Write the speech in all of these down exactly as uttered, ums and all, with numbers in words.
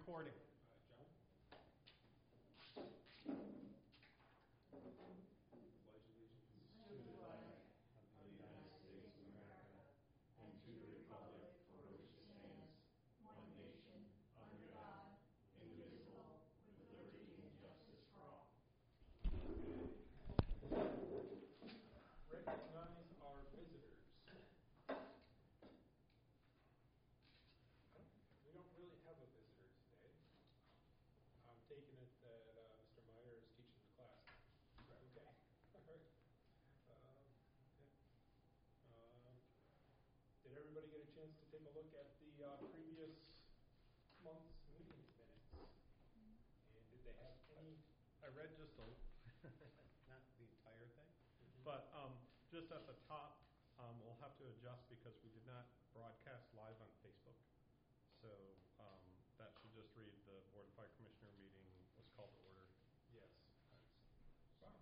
recording. Uh, John? Pledge allegiance to the flag of the United States of America and to the republic for which it stands, one nation, under God, indivisible, with liberty and justice for all. Recognize our visitors. We don't really have a visitor today. I'm taking it that uh, Mister Meyer is teaching the class. Right. Okay. All right. Uh, okay. Um, did everybody get a chance to take a look at the uh, previous month's meeting minutes? And did they have any? I read just a, not the entire thing, Mm-hmm. but um, just at the top, um, we'll have to adjust because we did not broadcast live on Facebook. So um, that should just read the Board of Fire Commissioner meeting was called to order. Yes. Wow.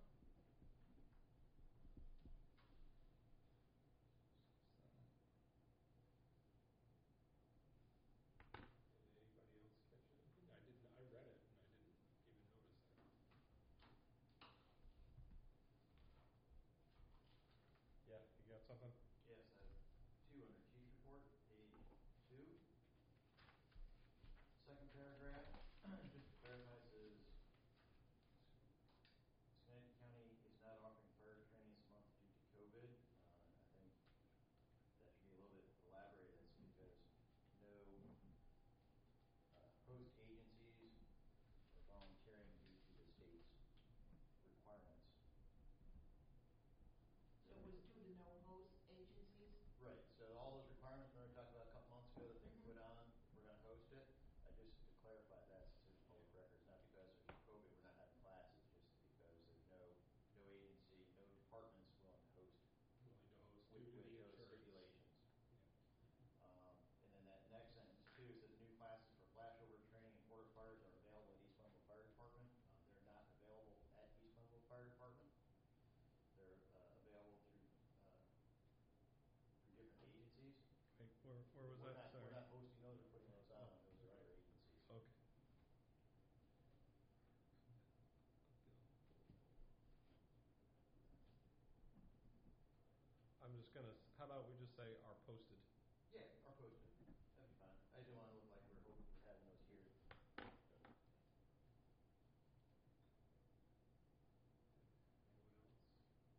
Did anybody else catch anything? I didn't. I read it and I didn't even notice that. Yeah, you got something? Yes, I have two under Chief's report, page two. Second paragraph, just to clarify, says Schenectady County is not offering fire training this month due to COVID. Uh, I think that should be a little bit elaborated. That's because no uh, host agencies are volunteering due to the state's requirements. So it was due to no host agencies? Right, so all those requirements we talked about a couple months ago that they put on, we're going to host it. I just to clarify that's to the public records, not because of COVID, we're not having classes, just because there's no no agency, no departments willing to host. Willing to host with, due to with the those insurance. stipulations. Yeah. Um, and then that next sentence too says new classes for flashover training and quarter fires are available at East Glenville Fire Department. Um, they're not available at East Glenville Fire Department. They're uh, available through uh, through different agencies. Wait, where, where was we're that? Not, Sorry. we're not hosting those or putting those on. Those are other agencies. Okay. I'm just going to, how about we just say are posted? Yeah, are posted. That'd be fine. I don't want to look like we're, hoping we're having those here. Anyone else?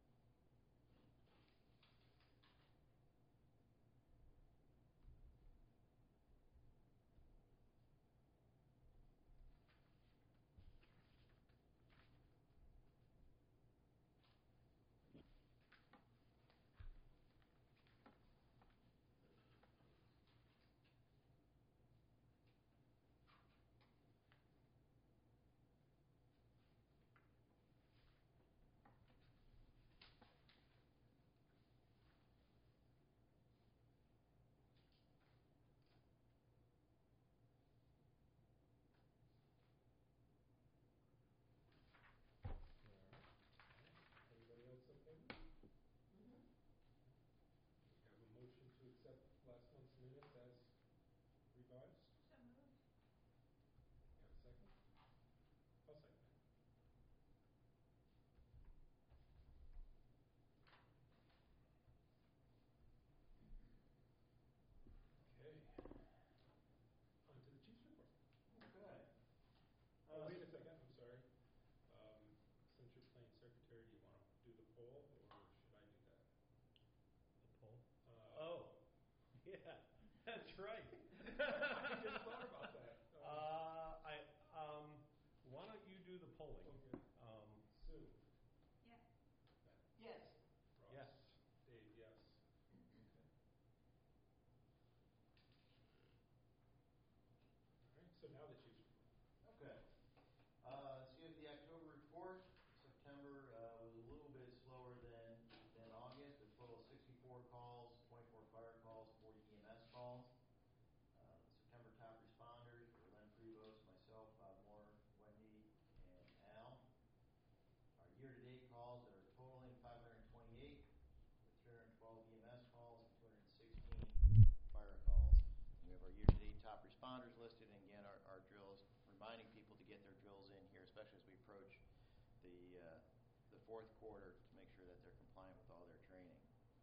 Anybody else okay? Mm-hmm. We have a motion to accept last month's minutes as revised. So moved. Have a second? I'll second it. Okay. On to the Chief's report. Okay. Oh, wait a second. I'm sorry. Um, since you're playing secretary, do you want to do the poll, or should I do that? The poll? Uh, oh, yeah, that's right. I just thought about that. Uh, I, um, why don't you do the polling? Okay. Um, Sue. Yes. Beth. Yes. Ross. Yes. Dave, yes. All right. So now the Chief's report. Okay. Uh, so you have the October report. September uh, was a little bit slower than than August. A total of sixty-four calls, twenty-four fire calls, forty E M S calls. Uh, September top responders were Len Prevost, myself, Bob Moore, Wendy, and Al. reminding people to get their drills in here, especially as we approach the, uh, the fourth quarter, to make sure that they're compliant with all their training.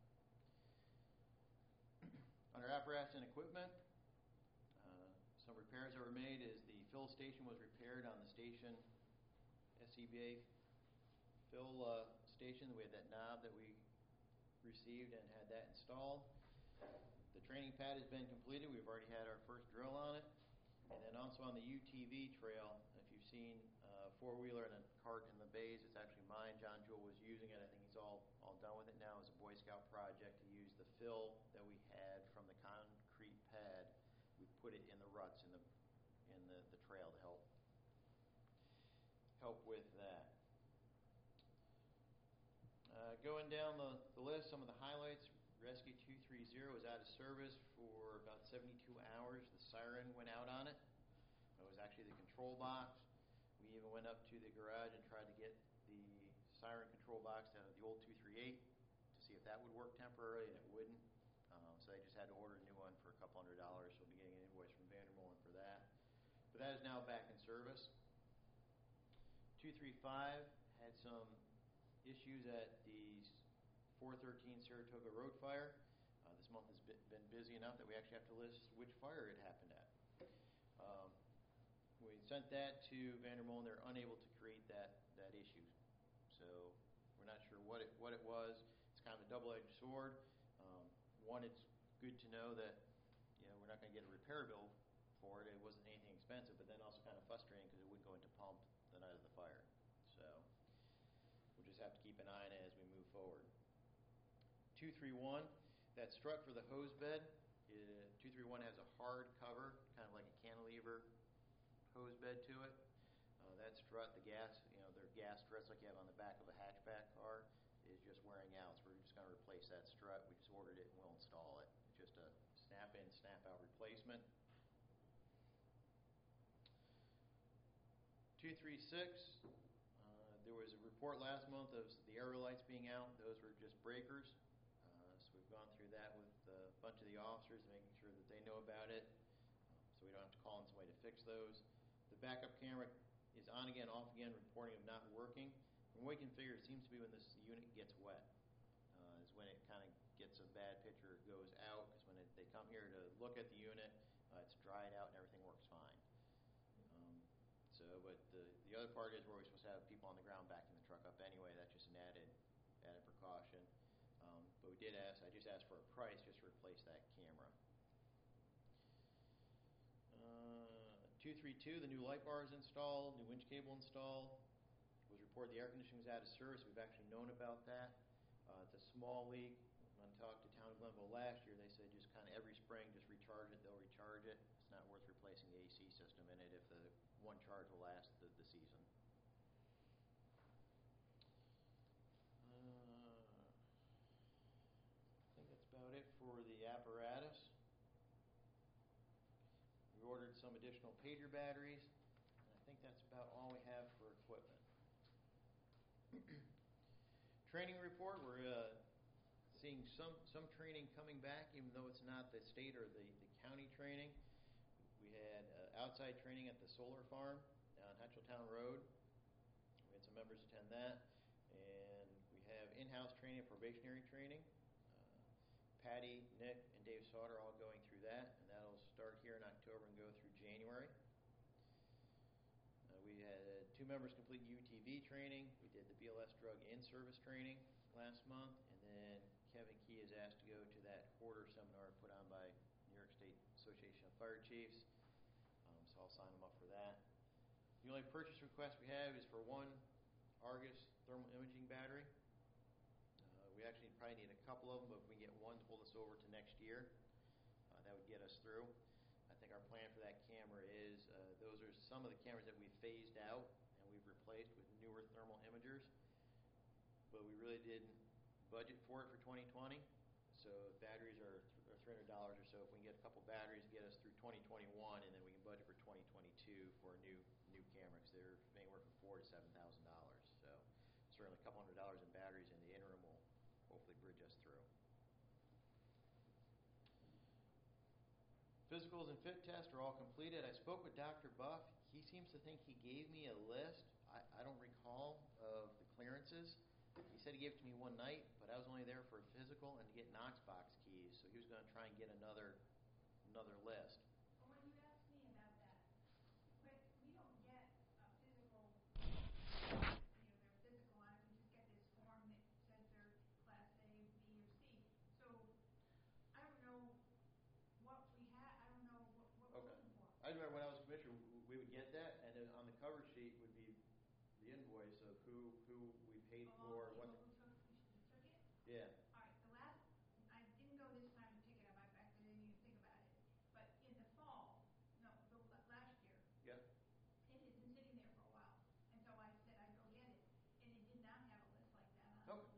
Under apparatus and equipment, uh, some repairs that were made is the fill station was repaired on the station S C B A fill uh, station. We had that knob that we received and had that installed. The training pad has been completed. We've already had our first drill on it. And then also on the U T V trail, if you've seen a four-wheeler and a cart in the bays, it's actually mine. John Jewell was using it. I think he's all, all done with it now. It was a Boy Scout project to use the fill that we had from the concrete pad. We put it in the ruts in the in the, the trail to help help with that. Uh, going down the, the list, some of the highlights. Rescue two three zero was out of service for about seventy-two hours. The siren went out on it. It was actually the control box. We even went up to the garage and tried to get the siren control box out of the old two three eight to see if that would work temporarily, and it wouldn't. Um, so they just had to order a new one for a couple hundred dollars. So we'll be getting an invoice from Vandermolen for that. But that is now back in service. two three five had some issues at the four thirteen Saratoga Road fire. Uh, this month has been busy enough that we actually have to list which fire it happened at. Um, we sent that to Vandermolen. They're unable to create that, that issue. So we're not sure what it what it was. It's kind of a double-edged sword. Um, one, it's good to know that you know we're not going to get a repair bill for it. It wasn't anything expensive, but then also kind of frustrating because it wouldn't go into pump the night of the fire. So we'll just have to keep an eye on it as we move forward. two three one, that strut for the hose bed, it, two three one has a hard cover, kind of like a cantilever hose bed to it. Uh, that strut, the gas, you know, their gas struts like you have on the back of a hatchback car, is just wearing out. So we're just going to replace that strut. We just ordered it and we'll install it. It's just a snap-in, snap-out replacement. two three six, uh, there was a report last month of the aerial lights being out. Those were just breakers. So we've gone through that with a bunch of the officers, making sure that they know about it, um, so we don't have to call in somebody to fix those. The backup camera is on again, off again, reporting of not working. From what we can figure, it seems to be when this unit gets wet, uh, is when it kind of gets a bad picture, goes out, because when it, they come here to look at the unit, uh, it's dried out and everything works fine. Um, so, but the, the other part is where we're supposed to have people on the ground backing the truck up anyway. That's just an added, added precaution. Um, but we did ask, I just asked for a price just to replace that camera. Uh, two three two, the new light bar is installed, new winch cable installed. It was reported the air conditioning was out of service. We've actually known about that. Uh, it's a small leak. When I talked to Town of Glenville last year, they said just kind of every spring, just recharge it, they'll recharge it. It's not worth replacing the A C system in it if the one charge will last the, the season. Uh, I think that's about it for the apparatus. We ordered some additional pager batteries, and I think that's about all we have for equipment. Training report, we're uh, seeing some, some training coming back, even though it's not the state or the, the county training. We had uh, outside training at the solar farm down Hatcheltown Road. We had some members attend that. And we have in-house training and probationary training. Patty, Nick, and Dave Sauter all going through that, and that'll start here in October and go through January. Uh, we had two members complete U T V training. We did the B L S drug in-service training last month, and then Kevin Key is asked to go to that quarter seminar put on by New York State Association of Fire Chiefs, um, so I'll sign him up for that. The only purchase request we have is for one Argus thermal imaging battery. We actually probably need a couple of them, but if we can get one to hold us over to next year, uh, that would get us through. I think our plan for that camera is, uh, those are some of the cameras that we've phased out and we've replaced with newer thermal imagers, but we really didn't budget for it for twenty twenty. So batteries are, th- are three hundred dollars or so. If we can get a couple batteries to get us through twenty twenty-one, and then we can budget for twenty twenty-two for a new new camera, because they're anywhere from four to seven thousand dollars. So certainly a couple hundred dollars in batteries in the interim will hopefully bridge us through. physicals and fit tests are all completed. I spoke with Doctor Buff. He seems to think he gave me a list. I, I don't recall of the clearances. He said he gave it to me one night, but I was only there for a physical and to get Knox box keys, so he was going to try and get another another list. Well, when you asked me about that, when we don't get a physical, you know, their physical on it, we just get this form that says they're class A, B, or C. So I don't know what we had. I don't know what, what we're Okay. looking for. I remember when I was commissioner, we would get that, and then on the cover sheet would be the invoice of who who we paid Of all for. the What? people who took, who took it. Yeah. All right, the last, I didn't go this time to pick it up, I fact, I didn't even think about it. But in the fall, no, the la- last year, Yeah. it had been sitting there for a while. And so I said I'd go get it, and it did not have a list like that on it. Okay.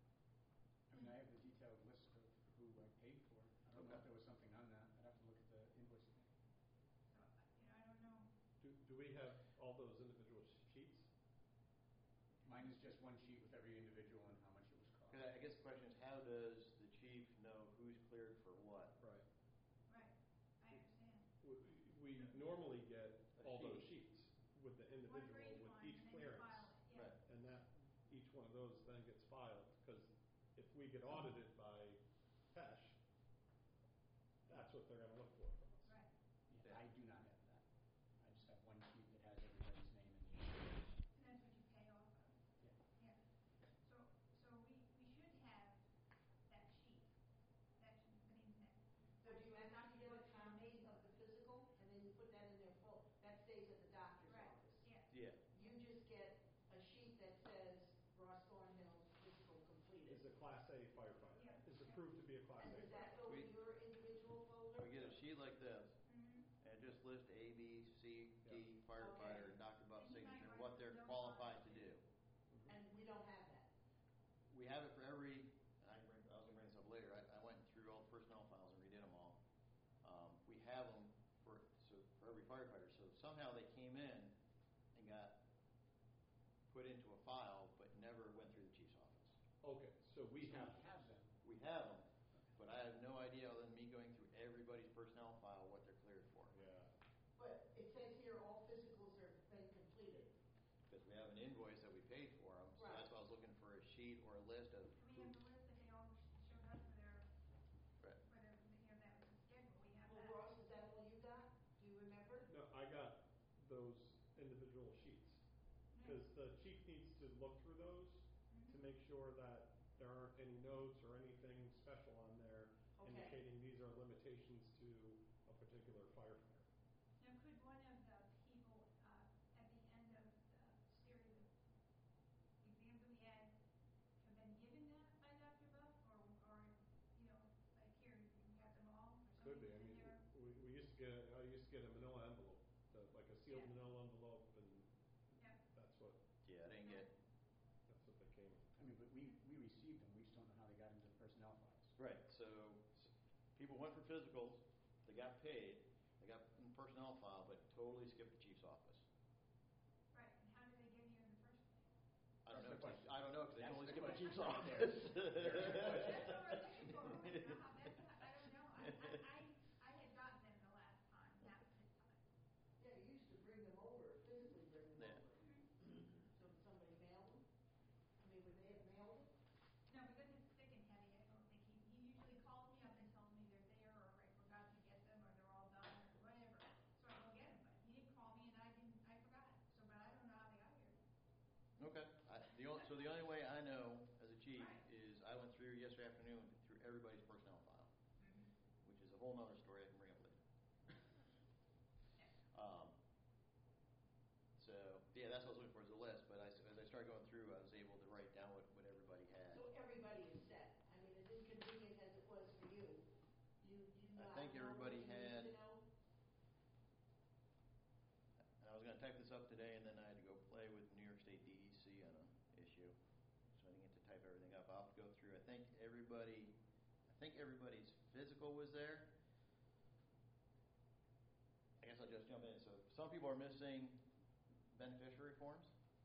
I mean, I have the detailed list of who I paid for. I don't know Okay. if there was something on that. I'd have to look at the invoice again. So, you know, I don't know. Do, do we have all those individual sheets? Mine is just one sheet with every individual and how much it was cost. I guess the question is, how does the chief know who's cleared for what? Right. Right, I understand. We, we normally get A all those sheet. sheets with the One for individual, each with one, each and then you clearance. file it, yeah. Right. And that, each one of those then gets filed, because if we get audited by Pesh, that's what they're gonna look for from us. Right. Yeah, I do not have that. I just have one sheet that has everybody's name and the And that's what you pay off of. Yeah. Yeah. So, so we, we should have that sheet. That should, I mean, that. So do you actually get a copy of the physical, and then you put that in their full, that stays at the doctor's Right, office? yeah. Yeah. You just get a sheet that says Ross Thornhill's physical completed. Is a Class A firefighter. Yeah. Is approved to be a Class And A does that firefighter. go We- in your individual folder? We get a sheet like this, Mm-hmm. and it just lists A, B, C, D, firefighter, Okay. Doctor Buff's And you might signature, and write what they're notes on qualified it, to too. do. And we don't have that. We have it for every, I, can bring, I was gonna bring this up later, I, I went through all the personnel files and redid them all. Um, we have them for, so, for every firefighter, so somehow they came in and got put into a file, but never went through the chief's office. Okay, so we So have. we have them. We have them, but I have no idea other than me going through everybody's personnel file what they're cleared for. Yeah. But it says here all physicals are been completed. Because we have an invoice that we paid for them, so that's Right. why I was looking for a sheet or a list of. We have the list that they all sh- showed up for their, Right. for their, you know, that was the schedule, we have Well, that. Ross, is that all you got? Do you remember? No, I got those individual sheets. Because the chief needs to look through those to Mhm. make sure that there aren't any notes or anything special on there Okay. indicating these are limitations to a particular firefighter. Now, could one of the people, uh, at the end of the series of exams that we had have been given that by Doctor Buff, or, or, you know, like here, you got them all, or Could be, something I mean, in there? we, we used to get, I used to get a manila envelope, the- like a sealed Yeah. manila envelope, and Yeah. that's what, Yeah, I didn't get. that's what they came in. I mean, but we, we received them. We just don't know how they got into the personnel files. Right, so, s people went for physicals, they got paid, they got in the personnel file, but totally skipped the chief's office. Right, and how did they get here in the first place? I don't That's know, the 'cause question. I don't know, because they That's totally the skipped the question chief's right office. there. There's the question. That's what we're looking for, you know, how that's, I don't know, I, I, I, I had gotten them the last time, not this time. Yeah, you used to bring them over, physically bring them Yeah. over. So did somebody mail them? I mean, would they have mailed it? No, because it's thick and heavy, I don't think he, he usually calls me up and tells me they're there, or I forgot to get them, or they're all done, or whatever. So I go get them, but he didn't call me and I didn't, I forgot, so, but I don't know how they got here. Okay, I, the only, so the only way I know as a chief Right. is I went through yesterday afternoon, through everybody's personnel file, which is a whole nother story I can bring up later. Um, so, yeah, that's what I was looking for, is a list, but I, as I started going through, I was able to write down what, what everybody had. So everybody is set. I mean, as inconvenient as it was for you, you, you I now think know what everybody you need had- to know? And I was gonna type this up today, and then I had to go play with New York State D E C on an issue, so I didn't get to type everything up. I'll have to go through, I think everybody, I think everybody's physical was there. I guess I'll just jump in. So some people are missing beneficiary forms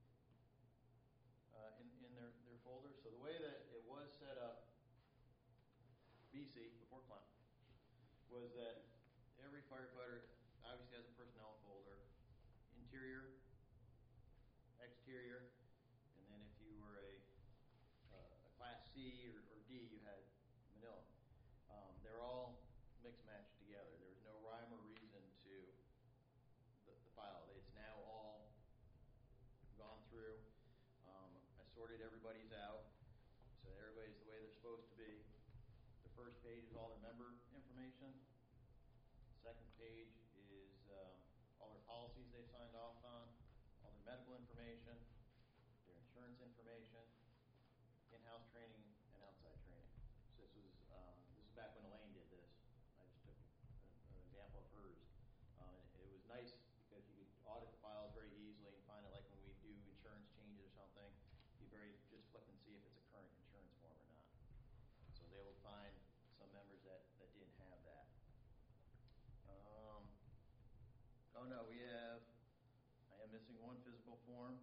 uh, in, in their, their folders. So the way that it was set up, B C, before Clown, was that every firefighter obviously has a personnel folder, interior, exterior, and then if you were a, uh, a class C or, or D, you had manila. Um, they're all mixed matched together. There's no rhyme or reason to the, the file. It's now all gone through. Um, I sorted everybody's out, so everybody's the way they're supposed to be. The first page is all their member information. Second page is um, all their policies they signed off on, all their medical information, their insurance information, in-house training, and outside training. So this was um, this is back when Elaine did this. I just took a, an example of hers. Um, and it was nice because you could audit the files very easily and find it, like when we do insurance changes or something, you very just flip and see if it's a current insurance form or not. So they will find some members that, that didn't have that. Um, oh no, we have, I am missing one physical form.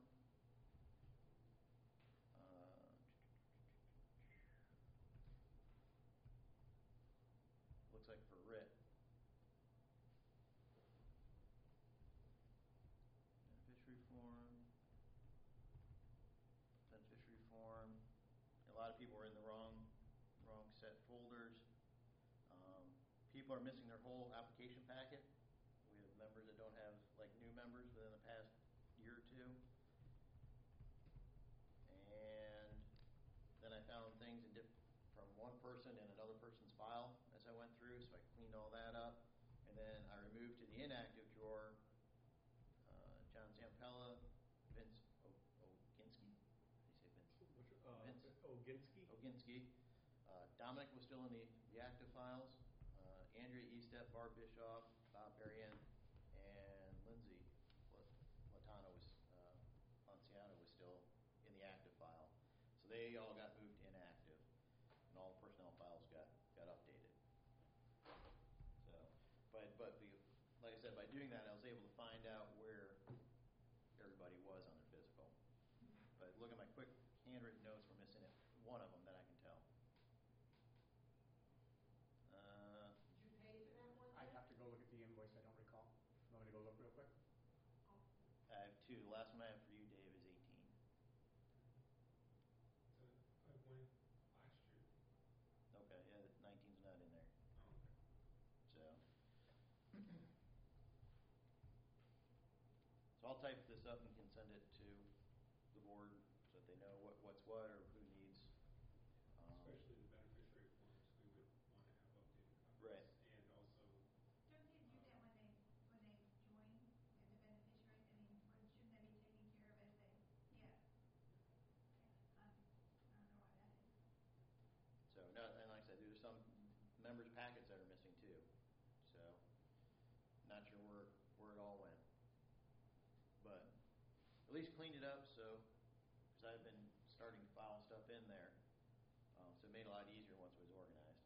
Uh, looks like for R I T. Beneficiary form. Beneficiary form. A lot of people are in the wrong, wrong set folders. Um, people are missing their whole application packet. We have members that don't have, like, new members within the past year or two. And then I found things in diff- from one person in another person's file as I went through, so I cleaned all that up. And then I removed to the inactive drawer uh, John Zampella, Vince o- Oginski. How do you say Vince? Which, uh, Vince Oginski? Oginski. Uh, Dominic was still in the, the active files. Uh, Andrea Estep, Barb Bischoff, Bob Berrien, and Lindsay Latano was, uh, Lanciano was still in the active file. So they all got moved to inactive, and all the personnel files got, got updated. So, but, but the, like I said, by doing that, I was able to find out where everybody was on their physical. But look at my quick handwritten notes, we're missing it. One of them that I can tell. Uh, Did you pay for that one? I'd then? have to go look at the invoice, I don't recall. You want me to go look real quick? Oh. I have two. The last one I have for you, Dave, is eighteen. So I went last year. Okay, yeah, nineteen's not in there. Oh, okay. So, so I'll type this up and can send it to the board so that they know what, what's what or who needs. Um, Especially the beneficiary forms, we would want to have updated copies. Right. And also, Don't they do that when they, when they join as a beneficiary? I mean, wouldn't- shouldn't that be taken care of as they, yeah. Yeah, um, I don't know why that is. So, no, and like I said, there's some members' packets that are missing too. So, not sure where, where it all went. But at least cleaned it up, so, because I've been starting to file stuff in there. Um, so it made it a lot easier once it was organized.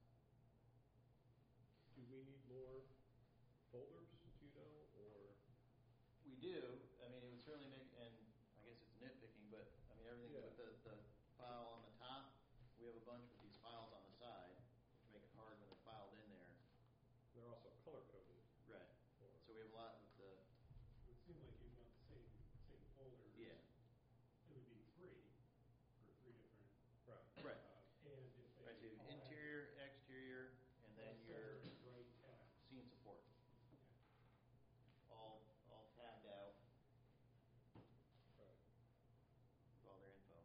Do we need more folders, do you know, or? We do. I mean, it would certainly make, and I guess it's nitpicking, but I mean, everything Yeah. with the, the file on the top, we have a bunch with these files on the side, which make it hard when they're filed in there. They're also color coded. Right. Or- So we have a lot with the, it would seem like you'd want the same, same folders. yeah, It would be three for three different, Right. right. uh, and if they. Right, so you have all had- interior, exterior, and then all your separate right tabs. scene support, Yeah. all, all tabbed out Right. with all their info.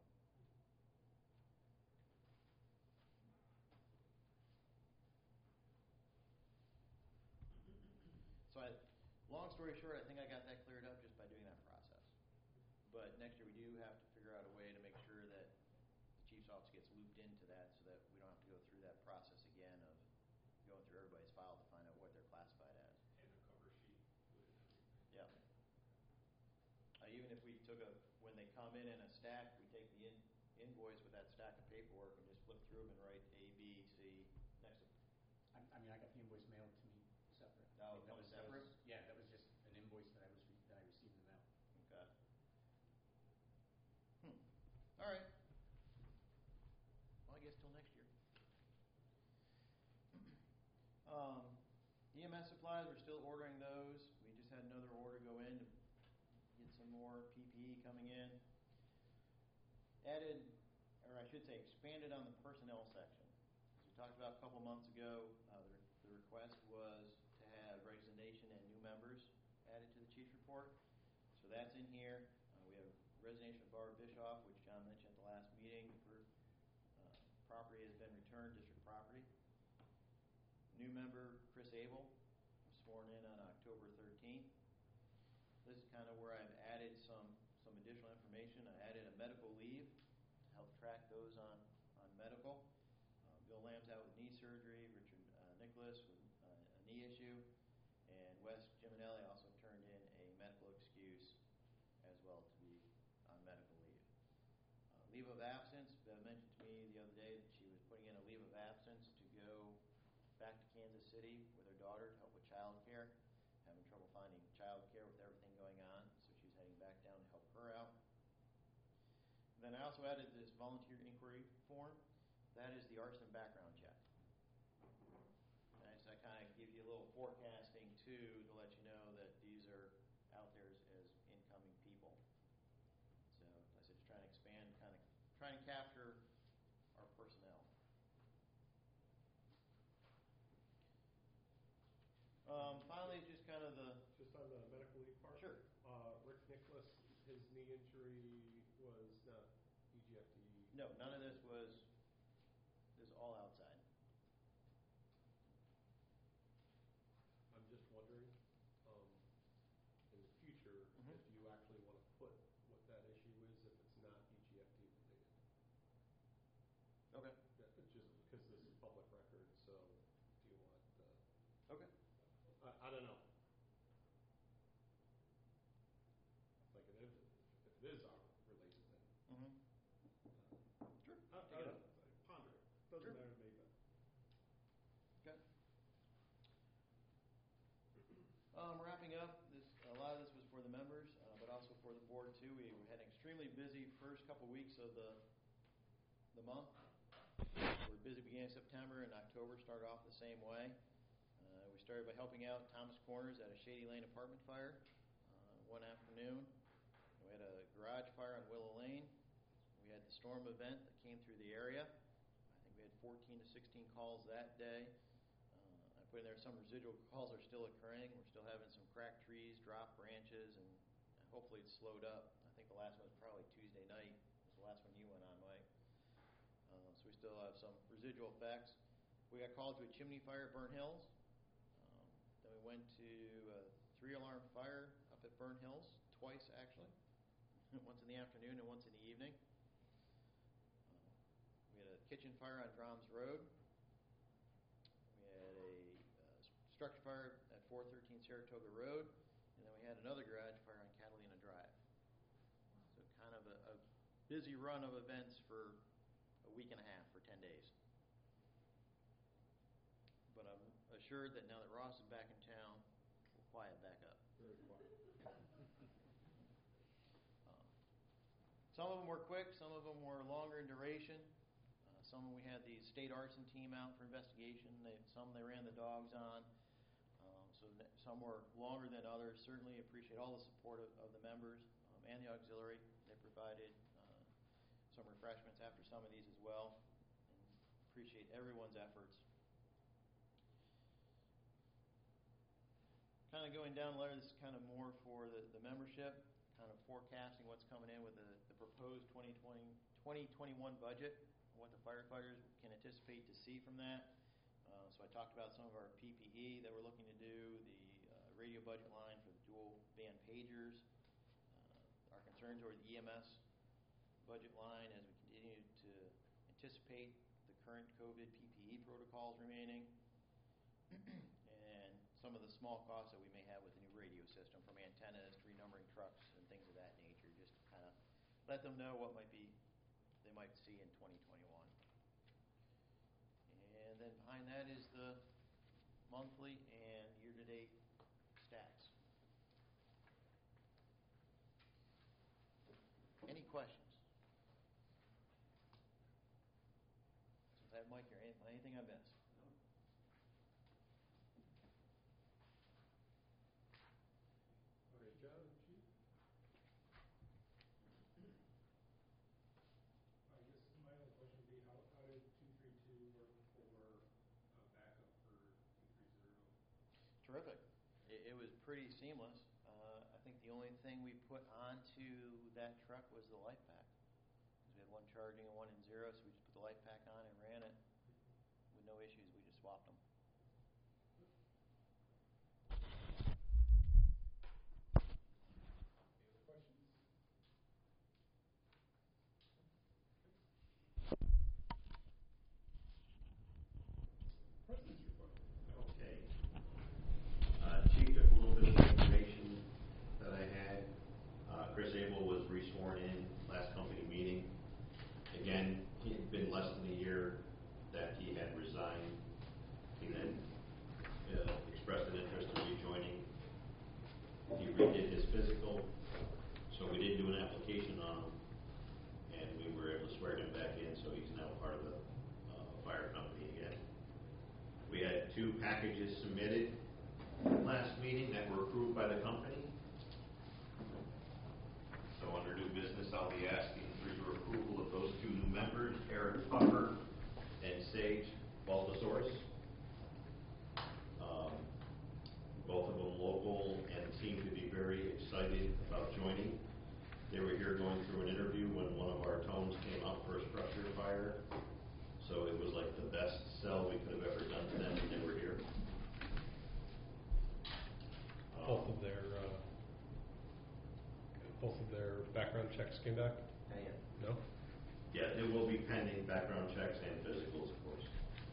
So I, long story short, I think I got that cleared up just by doing that process. But next year we do have to figure out a way to make sure that the chief's office gets looped into that so that we don't have to go through that process again of going through everybody's file to find out what they're classified as. And a cover sheet with everything. Yeah. Uh, even if we took a, when they come in in a stack, we take the in, invoice with that stack of paperwork and just flip through them and write A, B, C next to them. I, I mean, I got the invoice mailed to me separate. Oh, I mean, that comes was, that was- separate? Yeah, that was just an invoice that I was, re- that I received in the mail. Okay. Hmm. All right. Well, I guess till next year. um, E M S class supplies, we're still ordering those. We just had another order go in to get some more P P E coming in. Added, or I should say expanded on the personnel section. As we talked about a couple months ago, uh, the, the request was to have resignation and new members added to the chief's report. So that's in here. Uh, we have resignation of Barb Bischoff, which John mentioned at the last meeting. Her uh, property has been returned, district property. New member Chris Abel was sworn in on October thirteenth. This is kind of where I've added some, some additional information. I added a medical leave to help track those on, on medical. Uh, Bill Lamb's out with knee surgery, Richard uh, Nicholas with uh, a knee issue, and Wes Giminelli also turned in a medical excuse as well to be on medical leave. Uh, leave of absence, Bev mentioned to me the other day that she was putting in a leave of absence to go back to Kansas City with her daughter to help with child care. Having trouble finding child care with everything going on, so she's heading back down to help her out. Then I also added this volunteer inquiry form. That is the arson background check. And so I kind of give you a little forecasting too to let you know that these are out there as, as incoming people. So I said, just trying to expand, kind of try and capture our personnel. Um, finally, just kind of the... Just on the medical leave part? Sure. Uh, Rick Nicholas, his knee injury was not E G F T? No, none of this was, this is all outside. I'm just wondering, um, in the future, Mhm. if you actually want to put what that issue is, if it's not E G F T related. Okay. Yeah, it's just because this is public record, so do you want, uh, Okay. I, I don't know. Like, it is, if it is our related, then, Mm-hmm. uh, Sure. I, I Take it don't up. know, ponder it. Doesn't Sure. matter to me, but. Okay. Um, wrapping up, this a lot of this was for the members, uh, but also for the board too. We had an extremely busy first couple weeks of the the month. We're busy beginning of September, and October started off the same way. Uh, we started by helping out Thomas Corners at a Shady Lane apartment fire uh, one afternoon. We had a garage fire on Willow Lane. We had the storm event that came through the area. I think we had fourteen to sixteen calls that day. Uh, I put in there some residual calls are still occurring. We're still having some cracked trees, dropped branches, and hopefully it's slowed up. I think the last one was probably Tuesday night. It was the last one you went on, Mike. Uh, so we still have some residual effects. We got called to a chimney fire at Burn Hills. Um, then we went to a three-alarm fire up at Burn Hills, twice actually. Once in the afternoon and once in the evening. Uh, we had a kitchen fire on Drom's Road. We had a uh, structure fire at four thirteen Saratoga Road. And then we had another garage fire on Catalina Drive. So kind of a, a busy run of events for a week and a half, for ten days. But I'm assured that now that Ross is back in town, we'll quiet back up. Very quiet. Um, some of them were quick, some of them were longer in duration. Uh, some we had the state arson team out for investigation. They, some they ran the dogs on. Um, so th- some were longer than others. Certainly appreciate all the support of, of the members um, and the auxiliary. They provided uh, some refreshments after some of these as well. And appreciate everyone's efforts. Kind of going down the ladder, this is kind of more for the, the membership, kind of forecasting what's coming in with the, the proposed twenty twenty, twenty twenty-one budget, what the firefighters can anticipate to see from that. Uh, so I talked about some of our P P E that we're looking to do, the uh, radio budget line for the dual band pagers, uh, our concerns over the E M S budget line as we continue to anticipate the current COVID P P E protocols remaining, and some of the small costs that we may have with the new radio system, from antennas to renumbering trucks and things of that nature, just to kind of let them know what might be they might see in twenty twenty-one. And then behind that is the monthly and year-to-date stats. Any questions? Since I have Mike here, anything I missed? was pretty seamless. Uh, I think the only thing we put onto that truck was the life pack. We had one charging and one in zero, so we just put the life pack on and ran it with no issues. We just swapped them. Any other questions? President's report. Okay. Uh, Chief took a little bit of the information that I had. Uh, Chris Abel was resworn in last company meeting. Again, it had been less than a year that he had resigned. He then uh, expressed an interest in rejoining. He redid his physical, so we did do an application on him, and we were able to swear him back in, so he's now part of the uh, fire company again. We had two packages submitted last meeting that were approved by the company. So under new business, I'll be asking for your approval of those two new members, Eric Puffer and Sage Baldasaurus. Um, both of them local and seem to be very excited about joining. They were here going through an interview when one of our tones came up for a structure fire. So it was like the best sell we could have ever done to them when they were here. Both of their, uh, both of their background checks came back? Not yet. No? Yeah, it will be pending background checks and physicals, of course.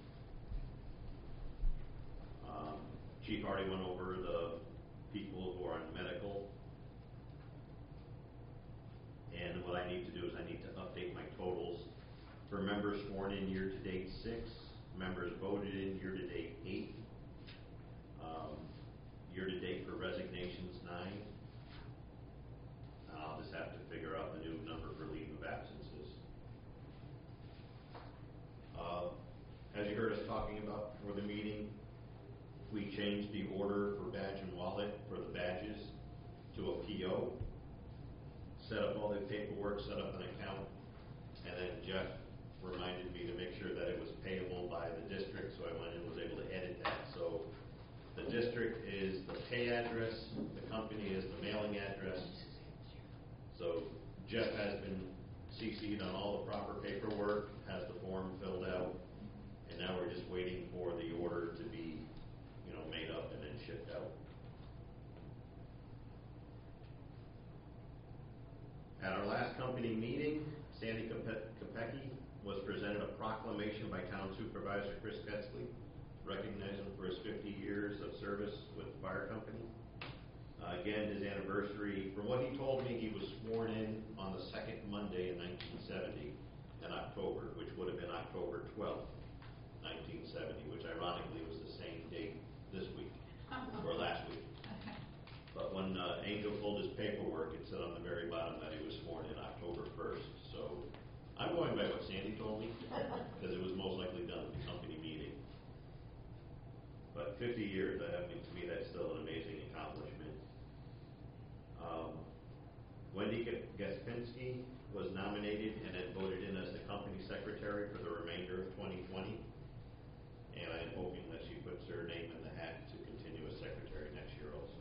Um, Chief already went over the people who are on medical. And what I need to do is I need to update my totals. For members sworn in year-to-date, six. Members voted in year-to-date, eight. Um, year-to-date for resignations, nine. I'll just have to figure out the new number for leave of absences. Uh, as you heard us talking about before the meeting, we changed the order for badge and wallet for the badges to a P O. Set up all the paperwork, set up an account, and then Jeff reminded me to make sure that it was payable by the district, so I went and was able to edit that. So the district is the pay address, the company is the mailing address. So Jeff has been C C'd on all the proper paperwork, has the form filled out, and now we're just waiting for the order to be, you know, made up and then shipped out. At our last company meeting, Sandy Kopecki was presented a proclamation by Town Supervisor Chris Petzley, recognizing him for his fifty years of service with the fire company. Uh, again, his anniversary, from what he told me, he was sworn in on the second Monday in nineteen seventy in October, which would have been October twelfth, nineteen seventy, which ironically was the same date this week, or last week. But when uh, Angel pulled his paperwork, it said on the very bottom that he was sworn in October first. So I'm going by what Sandy told me, because it was most likely done at the company meeting. But fifty years, I mean, to me, that's still an amazing accomplishment. Um, Wendy Gaspinski was nominated and then voted in as the company secretary for the remainder of twenty twenty. And I'm hoping that she puts her name in the hat to continue as secretary next year also.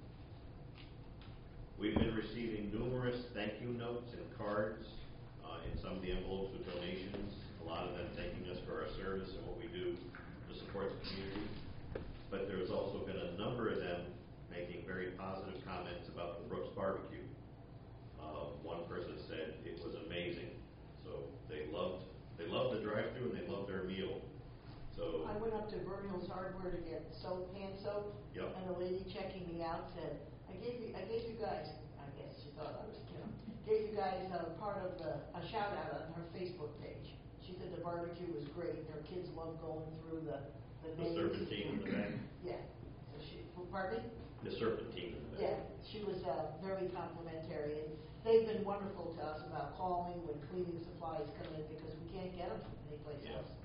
We've been receiving numerous thank you notes and cards uh, in some of the envelopes with donations, a lot of them thanking us for our service and what we do to support the community. But there's also been a number of them making very positive comments about the Brooks Barbecue. Uh, one person said it was amazing. So they loved they loved the drive-thru and they loved their meal. So I went up to Vernil's Hardware to get soap, hand soap, Yep. and the lady checking me out said, I gave you, I gave you guys, I guess she thought I was, you know, gave you guys a part of the, a shout out on her Facebook page. She said the barbecue was great, her kids loved going through the, the the maze. serpentine in the back. Yeah, so she, pardon me? The serpentine in the back. Yeah, she was uh, very complimentary, and they've been wonderful to us about calling when cleaning supplies come in because we can't get them anyplace Yeah. else.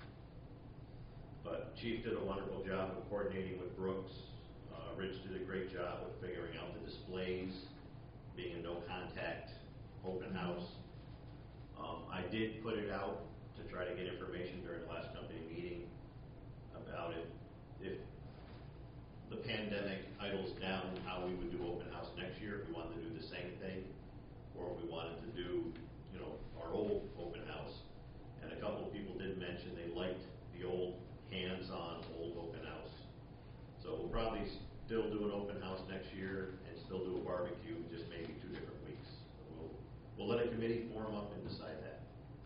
But Chief did a wonderful job of coordinating with Brooks. Uh, Rich did a great job of figuring out the displays, being a no-contact open house. Um, I did put it out to try to get information during the last company meeting about it. If the pandemic titles down how we would do open house next year, if we wanted to do the same thing, or if we wanted to do, you know, our old open house. And a couple of people did mention they liked the old hands-on old open house. So we'll probably still do an open house next year and still do a barbecue, just maybe two different weeks. We'll, we'll let a committee form up and decide that.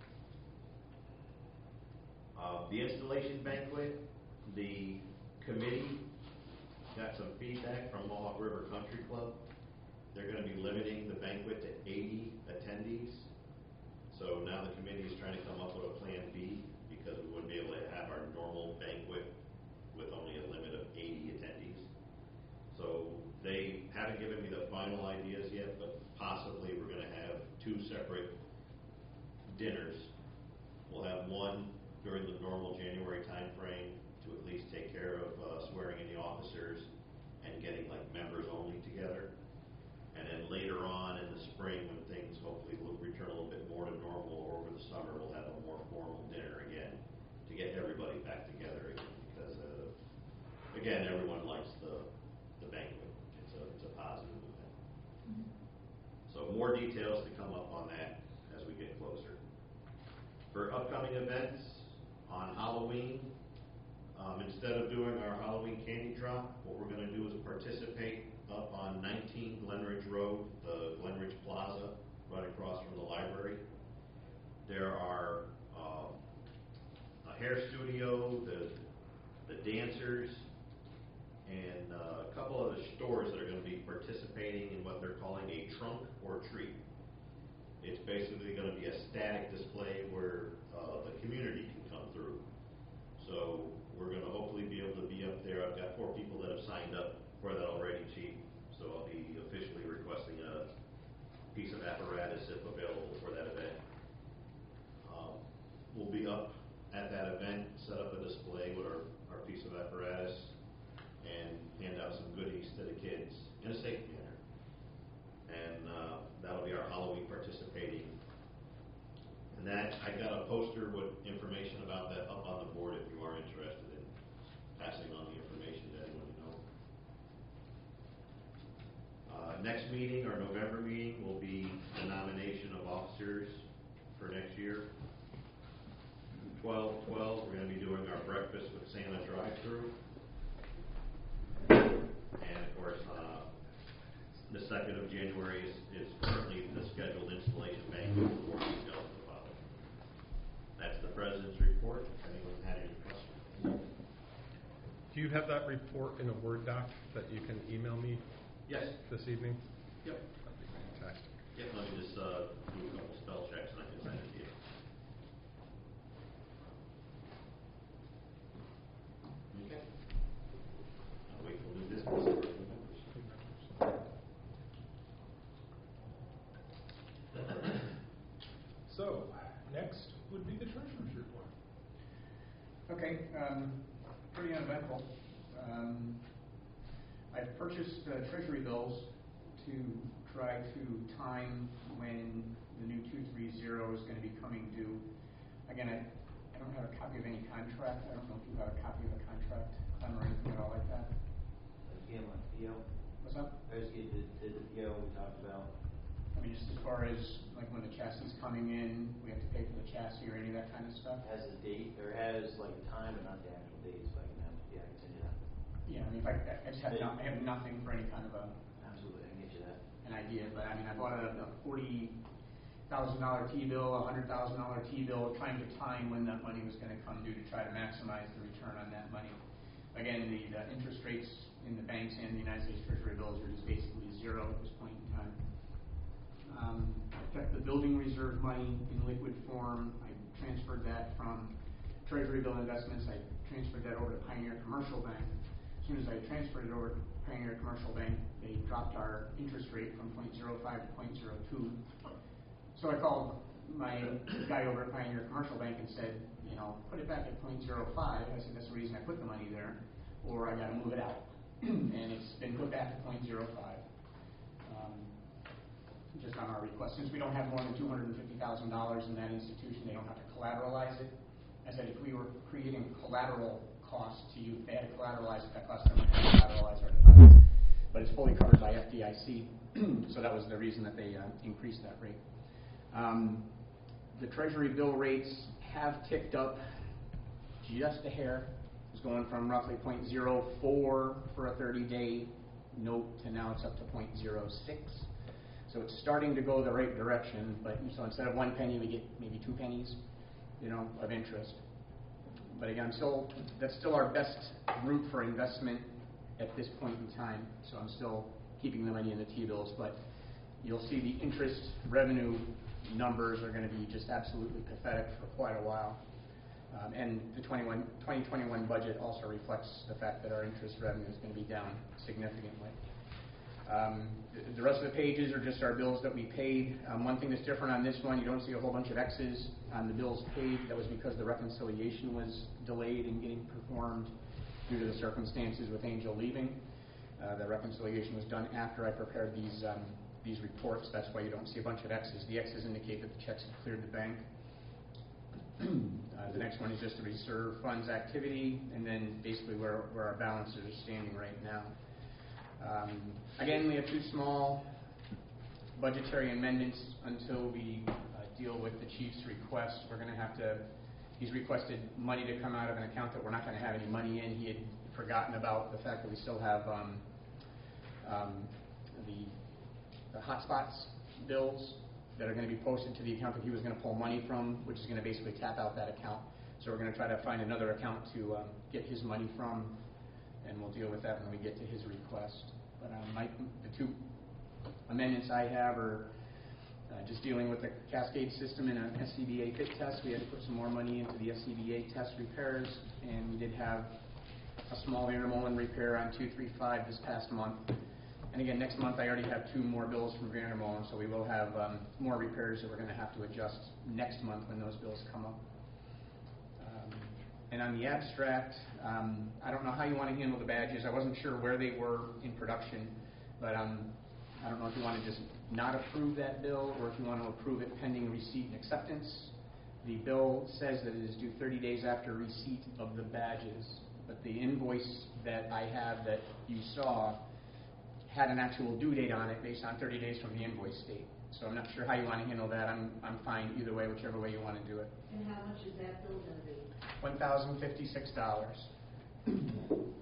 Uh, the installation banquet, the committee got some feedback from Mohawk River Country Club. They're going to be limiting the banquet to eighty attendees. So now the committee is trying to come up with a plan B, because we wouldn't be able to have our normal banquet with only a limit of eighty attendees. So they haven't given me the final ideas yet, but possibly we're going to have two separate dinners. We'll have one during the normal January time frame to at least take care of uh, swearing in the officers and getting like members only together. And then later on in the spring, when things hopefully will return a little bit more to normal, or over the summer, we'll have a more formal dinner again to get everybody back together again. Because uh, again, everyone likes the the banquet. It's a it's a positive event. Mm-hmm. So more details to come up on that as we get closer. For upcoming events on Halloween, um, instead of doing our Halloween candy drop, what we're going to do is participate up on nineteen Glenridge Road, the Glenridge Plaza, right across from the library. There are um, a hair studio, the the dancers, and uh, a couple other stores that are going to be participating in what they're calling a trunk or treat. It's basically going to be a static display where uh, the community can come through. So we're going to hopefully be able to be up there. I've got four people that have signed up for that already, Chief. So I'll be officially requesting a piece of apparatus if available for that event. Um, we'll be up at that event, set up a display with our, our piece of apparatus, and hand out some goodies to the kids in a safe manner. And uh, that'll be our Halloween participating. And that, I got a poster with information about that up on the board if you are interested in passing on the information to anyone you know. Uh, next meeting, our November meeting, will be the nomination of officers for next year. twelve twelve, we're going to be doing our breakfast with Santa drive-through. And of course, uh, the second of January is, is currently the scheduled installation banquet for details to follow. That's the President's report. If anyone had any questions. Do you have that report in a Word doc that you can email me Yes. this evening? Yep. That'd be fantastic. Yep, let me just uh, do a couple spell checks and I can send it to you. Okay. I'll wait for new business. So, next would be the treasurer's report. Okay, um, pretty uneventful. Um, I've purchased uh, treasury bills to try to time when the new two three zero is going to be coming due. Again, I, I don't have a copy of any contract. I don't know if you have a copy of a contract, Clem, or anything at all like that. Again, like P O. What's up? I just get the, the P O we talked about. I mean, just as far as like when the chassis is coming in, we have to pay for the chassis or any of that kind of stuff. Has a date, or has like a time, but not the actual date, so I can have, yeah, I can send you that. Yeah, I mean, if I, I just have, no, I have nothing for any kind of a Absolutely, I can get you that. an idea, but I mean, I bought a, a forty thousand dollar T-bill, a hundred thousand dollar T-bill, trying to time when that money was going to come due to try to maximize the return on that money. Again, the, the interest rates in the banks and the United States Treasury bills are just basically zero at this point in time. Um, I kept the building reserve money in liquid form. I transferred that from Treasury bill investments. I transferred that over to Pioneer Commercial Bank. As soon as I transferred it over to Pioneer Commercial Bank, they dropped our interest rate from zero point zero five to zero point zero two. So I called my guy over at Pioneer Commercial Bank and said, you know, put it back at zero point zero five. I said, that's the reason I put the money there, or I got to move it out. And it's been put back at zero point zero five. Um, just on our request. Since we don't have more than two hundred fifty thousand dollars in that institution, they don't have to collateralize it. I said, if we were creating collateral costs to you, if they had to collateralize it, that cost them money to collateralize our deposit. I C. So that was the reason that they uh, increased that rate. Um, the Treasury bill rates have ticked up just a hair. It's going from roughly zero point zero four for a thirty-day note to now it's up to zero point zero six. So it's starting to go the right direction, but so instead of one penny, we get maybe two pennies, you know, of interest. But again, I'm still, that's still our best route for investment at this point in time. So I'm still keeping the money in the T-bills, but you'll see the interest revenue numbers are going to be just absolutely pathetic for quite a while. Um, and the twenty twenty-one budget also reflects the fact that our interest revenue is going to be down significantly. Um, the, the rest of the pages are just our bills that we paid. Um, one thing that's different on this one, you don't see a whole bunch of X's on the bills paid. That was because the reconciliation was delayed in getting performed due to the circumstances with Angel leaving. Uh, the reconciliation was done after I prepared these um, these reports. That's why you don't see a bunch of X's. The X's indicate that the checks have cleared the bank. uh, the next one is just the reserve funds activity, and then basically where, where our balances are standing right now. Um, again, we have two small budgetary amendments until we uh, deal with the chief's request. We're going to have to, he's requested money to come out of an account that we're not going to have any money in. He had forgotten about the fact that we still have um, um, the, the hotspots bills that are going to be posted to the account that he was going to pull money from, which is going to basically tap out that account. So we're going to try to find another account to um, get his money from, and we'll deal with that when we get to his request. But um, my, the two amendments I have are uh, just dealing with the Cascade system in an S C B A fit test. We had to put some more money into the S C B A test repairs, and we did have a small Vandermolen repair on two three five this past month. And again, next month I already have two more bills from Vandermolen, so we will have um, more repairs that we're going to have to adjust next month when those bills come up. Um, and on the abstract, um, I don't know how you want to handle the badges. I wasn't sure where they were in production, but um, I don't know if you want to just not approve that bill or if you want to approve it pending receipt and acceptance. The bill says that it is due thirty days after receipt of the badges, but the invoice that I have that you saw had an actual due date on it based on thirty days from the invoice date. So I'm not sure how you want to handle that. I'm I'm fine either way, whichever way you want to do it. And how much is that bill going to be? One thousand fifty-six dollars. And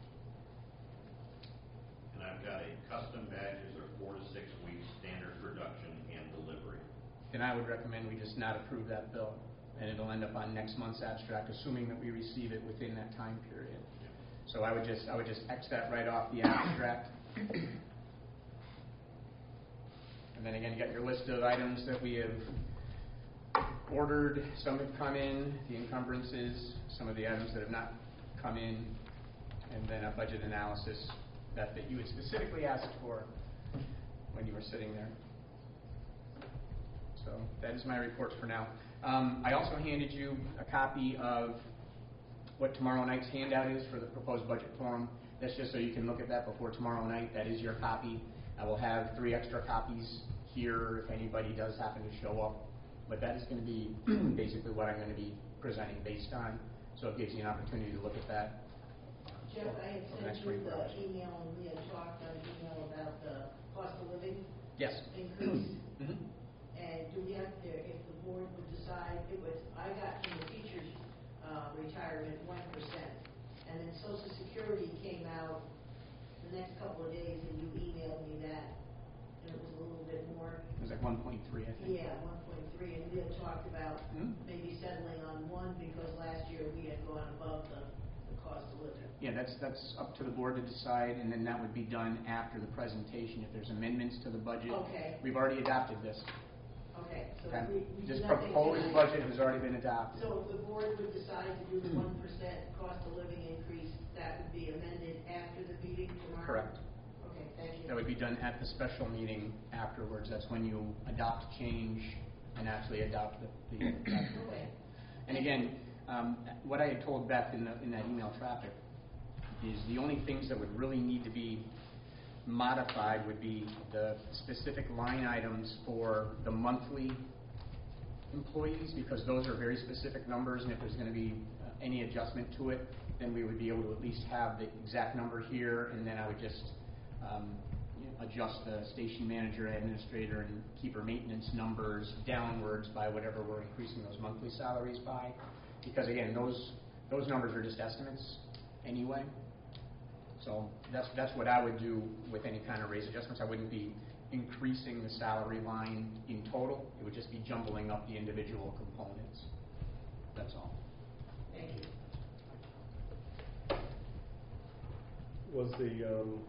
I've got a custom badges are four to six weeks standard production and delivery. Then I would recommend we just not approve that bill, and it'll end up on next month's abstract, assuming that we receive it within that time period. So I would just I would just X that right off the abstract. And then again, you got your list of items that we have ordered. Some have come in, the encumbrances, some of the items that have not come in, and then a budget analysis that, that you had specifically asked for when you were sitting there. So that is my report for now. Um, I also handed you a copy of what tomorrow night's handout is for the proposed budget forum. That's just so you can look at that before tomorrow night. That is your copy. I will have three extra copies here if anybody does happen to show up. But that is going to be basically what I'm going to be presenting based on. So it gives you an opportunity to look at that. Jeff, I had over the next sent you twenty-four the hours. email, and we had talked on email about the cost of living Yes. increase. Mm-hmm. And do we have to, if the board would decide, it was, I got from the teachers' uh, retirement one percent. And then Social Security came out the next couple of days, and you emailed me that, and it was a little bit more. It was like one point three, I think. Yeah, one point three, and we had talked about Hmm? maybe settling on one, because last year we had gone above the, the cost of living. Yeah, that's that's up to the board to decide, and then that would be done after the presentation. If there's amendments to the budget, Okay. we've already adopted this. Okay, so Okay. we, we This do nothing proposed tonight. budget has already been adopted. So if the board would decide to do the one percent cost of living increase, that would be amended after the meeting tomorrow? Correct. Okay, thank you. That would be done at the special meeting afterwards. That's when you adopt change and actually adopt the. the Okay. And again, um, what I had told Beth in, the, in that email traffic is the only things that would really need to be modified would be the specific line items for the monthly employees, because those are very specific numbers, and if there's going to be uh, any adjustment to it, then we would be able to at least have the exact number here, and then I would just um, adjust the station manager, administrator, and keeper maintenance numbers downwards by whatever we're increasing those monthly salaries by. Because again, those those numbers are just estimates anyway. So that's that's what I would do with any kind of raise adjustments. I wouldn't be increasing the salary line in total. It would just be jumbling up the individual components. That's all. Thank you. Was the um,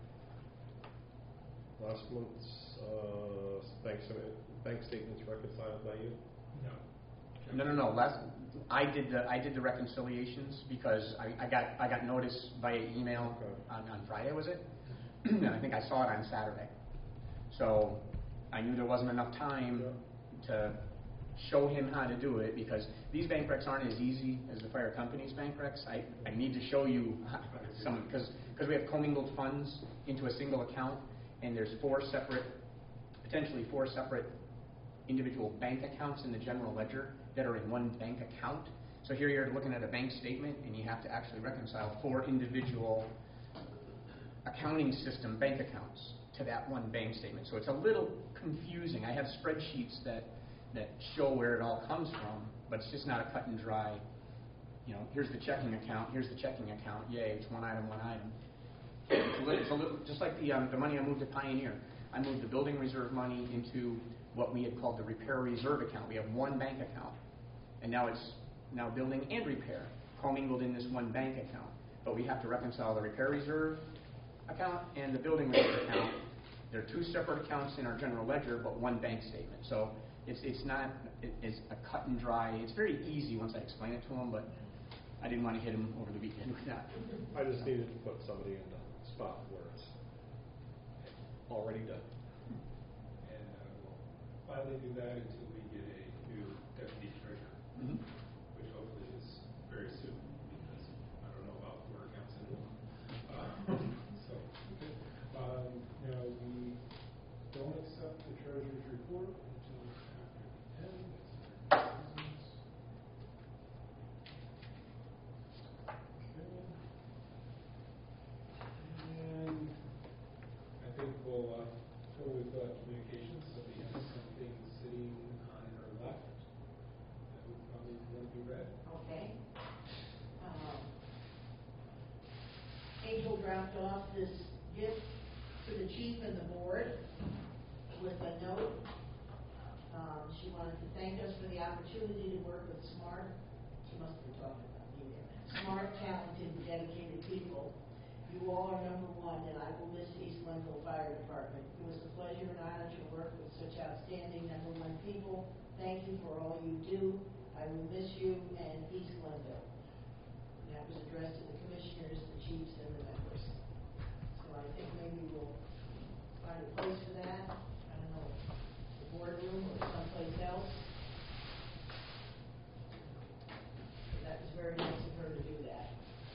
last month's uh, bank, bank statements reconciled by you? No. No, no, no. Last, I did the I did the reconciliations because I, I got I got notice via email Okay. on, on Friday, was it? And I think I saw it on Saturday. So I knew there wasn't enough time Yeah. to show him how to do it because these bank recs aren't as easy as the fire company's bank recs. I, I need to show you some because because we have commingled funds into a single account and there's four separate, potentially four separate individual bank accounts in the general ledger that are in one bank account. So here you're looking at a bank statement and you have to actually reconcile four individual accounting system bank accounts to that one bank statement. So it's a little confusing. I have spreadsheets that, that show where it all comes from, but it's just not a cut and dry, you know, here's the checking account, here's the checking account, yay, it's one item, one item. It's a little, it's a little just like the, um, the money I moved to Pioneer. I moved the building reserve money into what we had called the repair reserve account. We have one bank account, and now it's now building and repair commingled in this one bank account. But we have to reconcile the repair reserve account and the building reserve account. They're two separate accounts in our general ledger, but one bank statement. So it's it's not it, it's a cut and dry. It's very easy once I explain it to them, but I didn't want to hit him over the weekend with that. I just needed to put somebody in the spot where it's already done. And uh, we'll finally do that until we get a new deputy treasurer, Mm-hmm. which hopefully is very soon, because I don't know about four accounts anymore. Uh, so, um, now we don't accept the treasurer's report until after the end. That's our business. Okay. And I think we'll uh, go with uh, communications. So we have something sitting on her left that would probably want to be read. Okay. Um, Angel dropped off this gift to the chief and the board with a note. Um, she wanted to thank us for the opportunity to work with smart, she must be talking about me there, smart, talented, dedicated people. You all are number one, and I will miss East Glenville Fire Department. It was a pleasure and honor to work with such outstanding number one people. Thank you for all you do. I will miss you and East Glenville. And that was addressed to the commissioners, the chiefs, and the members. So I think maybe we'll find a place for that. I don't know, the boardroom or someplace else. But that was very nice of her to do that.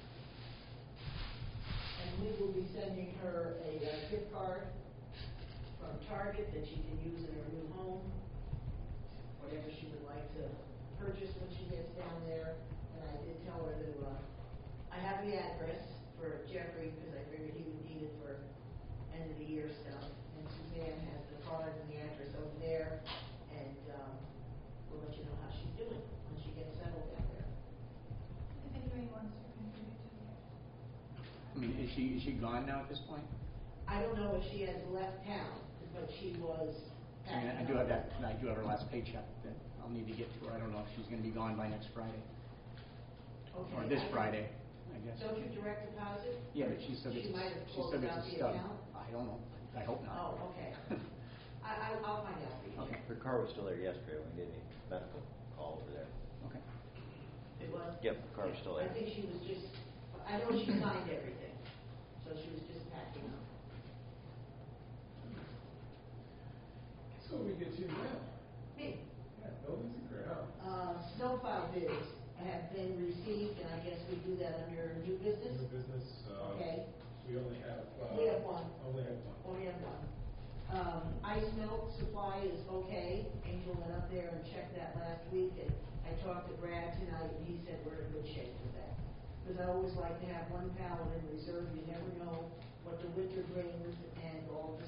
And we will be sending her a uh, gift card from Target that she can use in her new home, whatever she would like to purchase when she gets down there. And I did tell her to, uh, I have the address for Jeffrey because I figured he would need it for end of the year stuff. And Suzanne has the card and the address over there. And um, we'll let you know how she's doing when she gets settled down there. If anybody wants to contribute to the I mean, is she is she gone now at this point? I don't know if she has left town, but she was. I mean, I do have that. I do have her last paycheck that I'll need to get to her. I don't know if she's going to be gone by next Friday Okay. or this I- Friday, I guess. Don't you direct deposit? Yeah, but she still gets She might have she still closed gets out a the stub. account? I don't know. I hope not. Oh, okay. I, I, I'll find out for you. Okay. Her car was still there yesterday when we did a medical call over there. Okay. It was? Yep, the car was still there. I think she was just, I know she signed everything, so she was just packing up. So we get to now. Hey, Yeah, buildings and grounds. uh, snowplow bids have been received, and I guess we do that under new business? New business, uh, Okay, we only have, uh. We have one. Only have one. only have one. Um, ice melt supply is okay. Angel went up there and checked that last week, and I talked to Brad tonight, and he said we're in good shape with that. Because I always like to have one pallet in reserve, you never know what the winter brings, and all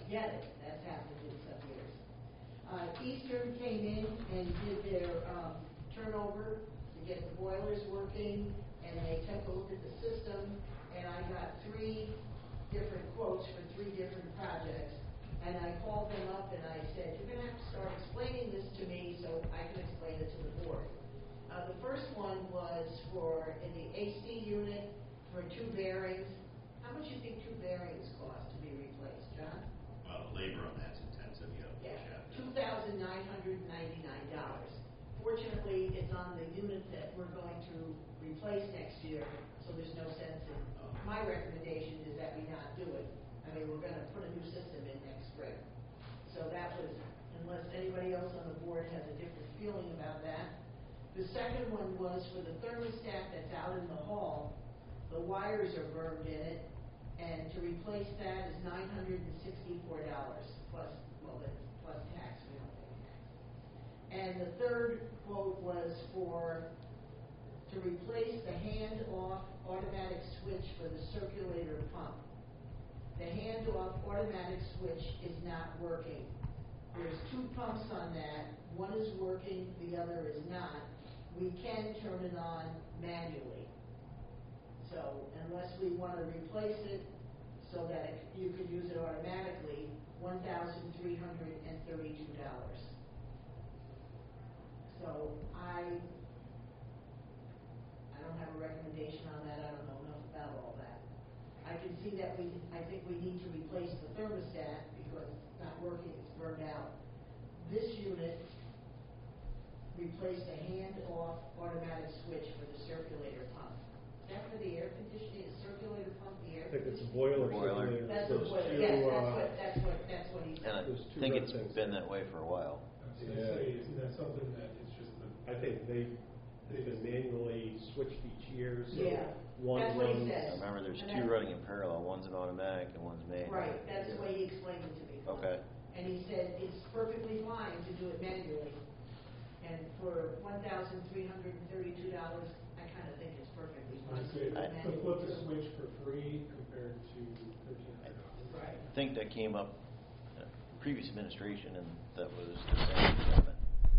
get it. That's happened in some years. Uh, Eastern came in and did their, um, turnover to get the boilers working, and they took a look at the system, and I got three different quotes for three different projects. And I called them up and I said, you're gonna have to start explaining this to me so I can explain it to the board. Uh, the first one was for, in the A C unit, for two bearings. How much do you think two bearings cost to be replaced, John? Well, the labor on that's intensive, you know. Yeah, chef. two thousand nine hundred ninety-nine dollars. Fortunately, it's on the unit that we're going to replace next year, so there's no sense in, my recommendation is that we not do it. I mean, we're gonna put a new system in next spring. So that was, unless anybody else on the board has a different feeling about that. The second one was for the thermostat that's out in the hall. The wires are burned in it, and to replace that is nine hundred and sixty-four dollars plus, well, that's plus tax, we don't pay tax. And the third quote was for, to replace the hand-off automatic switch for the circulator pump. The hand-off automatic switch is not working. There's two pumps on that. One is working, the other is not. We can turn it on manually. So unless we want to replace it so that it, you could use it automatically, one thousand three hundred thirty-two dollars. So I, I don't have a recommendation on that. I don't know enough about all that. I can see that we, I think we need to replace the thermostat because it's not working, it's burned out. This unit replaced a hand-off automatic switch for the circulator pump. Is that for the air conditioning, the circulator pump, the air I think it's a conditioning? boiler. Boiler. circulator. That's the Those boiler, two, yes, that's uh, what, that's what, that's what he And said. I Those two think red it's things. been that way for a while. I was Yeah. gonna say, isn't that something that it's just the, I think they, they've been manually switched each year, so Yeah, one that's what he runs. said. I remember there's And two that- running in parallel, one's an automatic and one's manual. Right, that's the way he explained it to me. Okay. And he said it's perfectly fine to do it manually. And for one thousand three hundred and thirty-two dollars, I kind of think it's perfectly I fine was to do gonna it say, to manually. flip the too. switch for free compared to thirteen hundred dollars. Right. I think that came up uh, previous administration, and that was the same comment.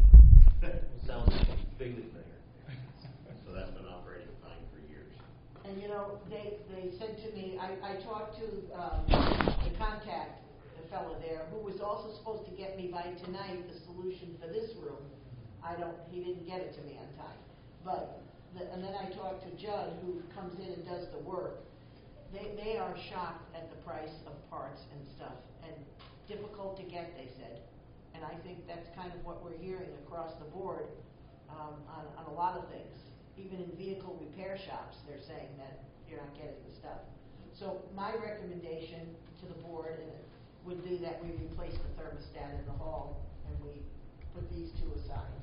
Sounds vaguely familiar. So that's been operating fine for years. And you know, they, they said to me, I, I talked to, um, the contact, the fellow there, who was also supposed to get me by tonight the solution for this room. I don't, he didn't get it to me on time. But, the, and then I talked to Judd, who comes in and does the work. They, they are shocked at the price of parts and stuff, and difficult to get, they said. And I think that's kind of what we're hearing across the board, um, on, on a lot of things. Even in vehicle repair shops, they're saying that you're not getting the stuff. So my recommendation to the board would be that we replace the thermostat in the hall, and we put these two aside.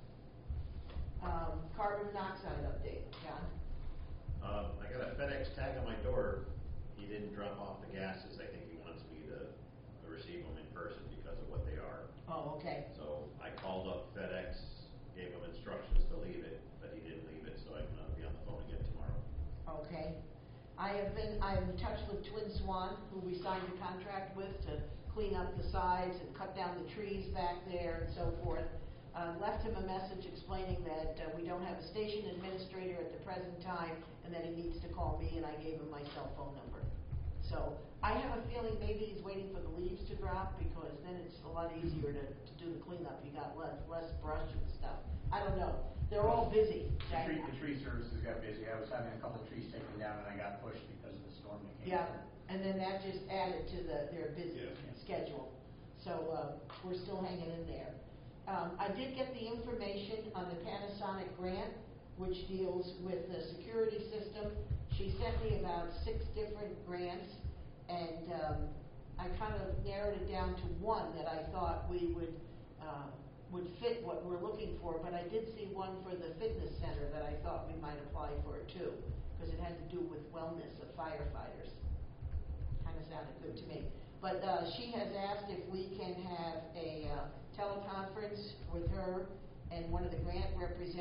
Um, carbon monoxide update, John? Uh, I got a FedEx tag on my door. He didn't drop off the gases. I think he wants me to to receive them in person because of what they are. Oh, okay. So I called up FedEx, gave him instructions to leave it, but he didn't leave it, so I'm gonna be on the phone again tomorrow. Okay. I have been, I'm in touch with Twin Swan, who we signed a contract with to clean up the sides and cut down the trees back there and so forth. Uh, left him a message explaining that uh, we don't have a station administrator at the present time and that he needs to call me, and I gave him my cell phone number. So I have a feeling maybe he's waiting for the leaves to drop, because then it's a lot easier to, to do the cleanup. You got less, less brush and stuff. I don't know. They're all busy. The tree, the tree services got busy. I was having a couple of trees taken down and I got pushed because of the storm that came. Yeah, and then that just added to the, their busy Yeah. schedule. So, uh, we're still hanging in there. Um, I did get the information on the Panasonic grant, which deals with the security system. She sent me about six different grants, and, um, I kind of narrowed it down to one that I thought we would, uh, would fit what we're looking for, but I did see one for the fitness center that I thought we might apply for it too, because it had to do with wellness of firefighters. Kind of sounded good to me. But uh, she has asked if we can have a uh, teleconference with her and one of the grant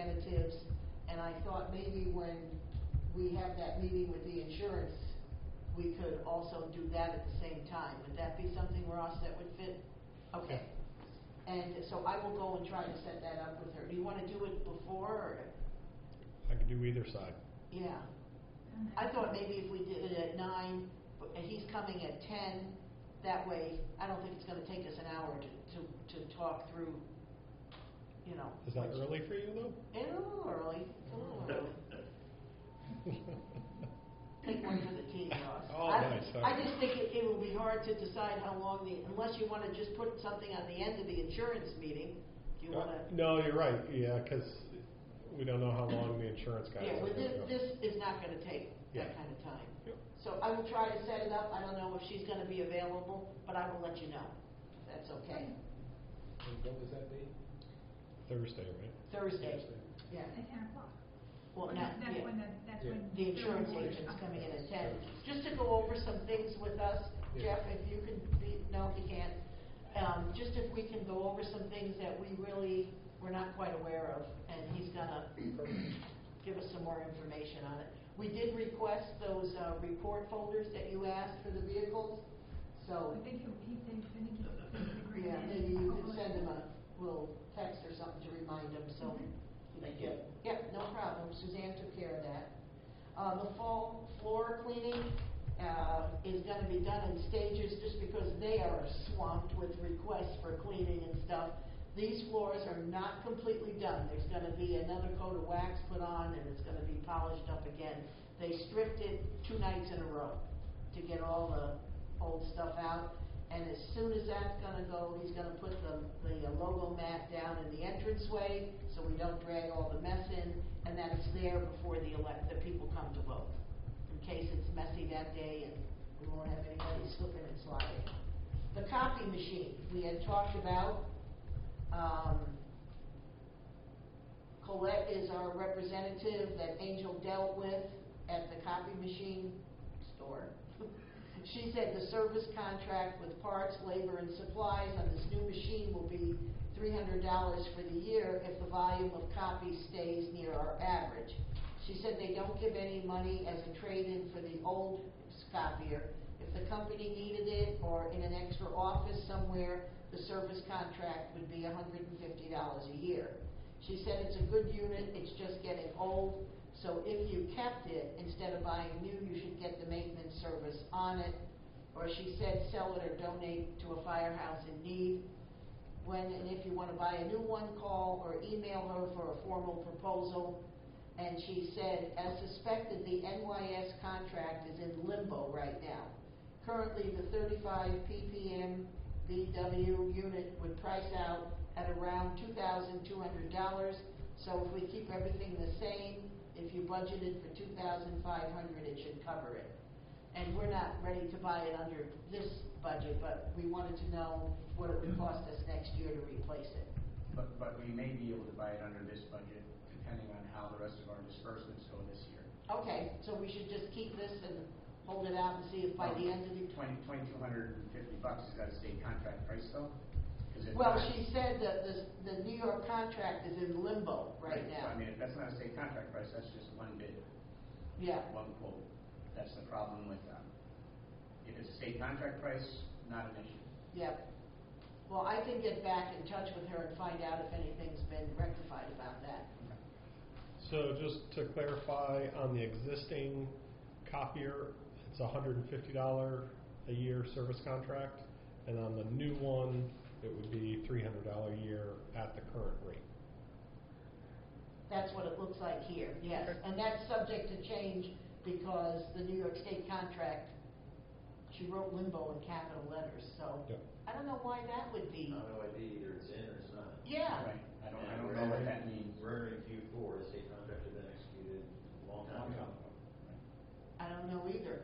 representatives, and I thought maybe when we have that meeting with the insurance we could also do that at the same time. Would that be something, Ross, that would fit? Okay. And so I will go and try to set that up with her. Do you want to do it before, or? I could do either side. Yeah. I thought maybe if we did it at nine, but he's coming at ten, that way, I don't think it's gonna take us an hour to, to, to talk through, you know. Is that early for you, though? It's a little early, it's a little early. Take one for the team, Ross. Oh, I- nice, I okay. just think it, it will be hard to decide how long the, unless you wanna just put something on the end of the insurance meeting, do you wanna? No, you're right, yeah, because we don't know how long the insurance guys Yeah, are well, this, gonna go. this is not gonna take that Yeah. kind of time. Yep. So I will try to set it up, I don't know if she's gonna be available, but I will let you know, if that's okay. And what was that date? Thursday, right? Thursday, yeah. At ten o'clock. Well, Or not, That's yeah. when the, that's Yeah. when. The insurance the- agent's coming in at ten, Okay. just to go over some things with us. Yeah. Jeff, if you can be, no, he can't. Um, just if we can go over some things that we really, were not quite aware of, and he's gonna give us some more information on it. We did request those, uh, report folders that you asked for the vehicles, so. I think he, he thinks, I think he thinks the green Yeah, man- maybe you could Oh, send him a little text or something to remind him, so. Mhm. he can get- Yeah, no problem, Suzanne took care of that. Uh, the fall floor cleaning, uh, is gonna be done in stages just because they are swamped with requests for cleaning and stuff. These floors are not completely done, there's gonna be another coat of wax put on and it's gonna be polished up again. They stripped it two nights in a row to get all the old stuff out. And as soon as that's gonna go, he's gonna put the, the logo mat down in the entranceway, so we don't drag all the mess in, and that it's there before the elect, the people come to vote. In case it's messy that day and we won't have anybody slipping and sliding. The copy machine, we had talked about, um, Colette is our representative that Angel dealt with at the copy machine store. She said the service contract with parts, labor, and supplies on this new machine will be three hundred dollars for the year if the volume of copies stays near our average. She said they don't give any money as a trade-in for the old copier. If the company needed it or in an extra office somewhere, the service contract would be one hundred fifty dollars a year. She said it's a good unit, it's just getting old. So if you kept it, instead of buying new, you should get the maintenance service on it. Or she said sell it or donate to a firehouse in need. When and if you want to buy a new one, call or email her for a formal proposal. And she said, as suspected, the N Y S contract is in limbo right now. Currently, the thirty-five P P M V W unit would price out at around two thousand two hundred dollars. So if we keep everything the same, if you budgeted for two thousand five hundred dollars, it should cover it. And we're not ready to buy it under this budget, but we wanted to know what it would cost us next year to replace it. But, but we may be able to buy it under this budget, depending on how the rest of our disbursements go this year. Okay, so we should just keep this and hold it out and see if by the end of the... Twenty, twenty-two hundred and fifty bucks, is that a state contract price though? 'Cause if Well, not- she said that the, the New York contract is in limbo right So, now. I mean, if that's not a state contract price, that's just one bid, Yeah, one quote. That's the problem with, um, if it's a state contract price, not an issue. yeah. Well, I can get back in touch with her and find out if anything's been rectified about that. So just to clarify, on the existing copier, it's a hundred and fifty dollar a year service contract, and on the new one, it would be three hundred dollar a year at the current rate. That's what it looks like here, yes. Okay. And that's subject to change because the New York State contract, she wrote limbo in capital letters, so Yeah. I don't know why that would be. I don't know, it'd be either it's in or it's not. Yeah, Right, I don't, I And don't we're know what entering- that means. We're entering Q four, the state contract had been executed a long time ago. I don't know either.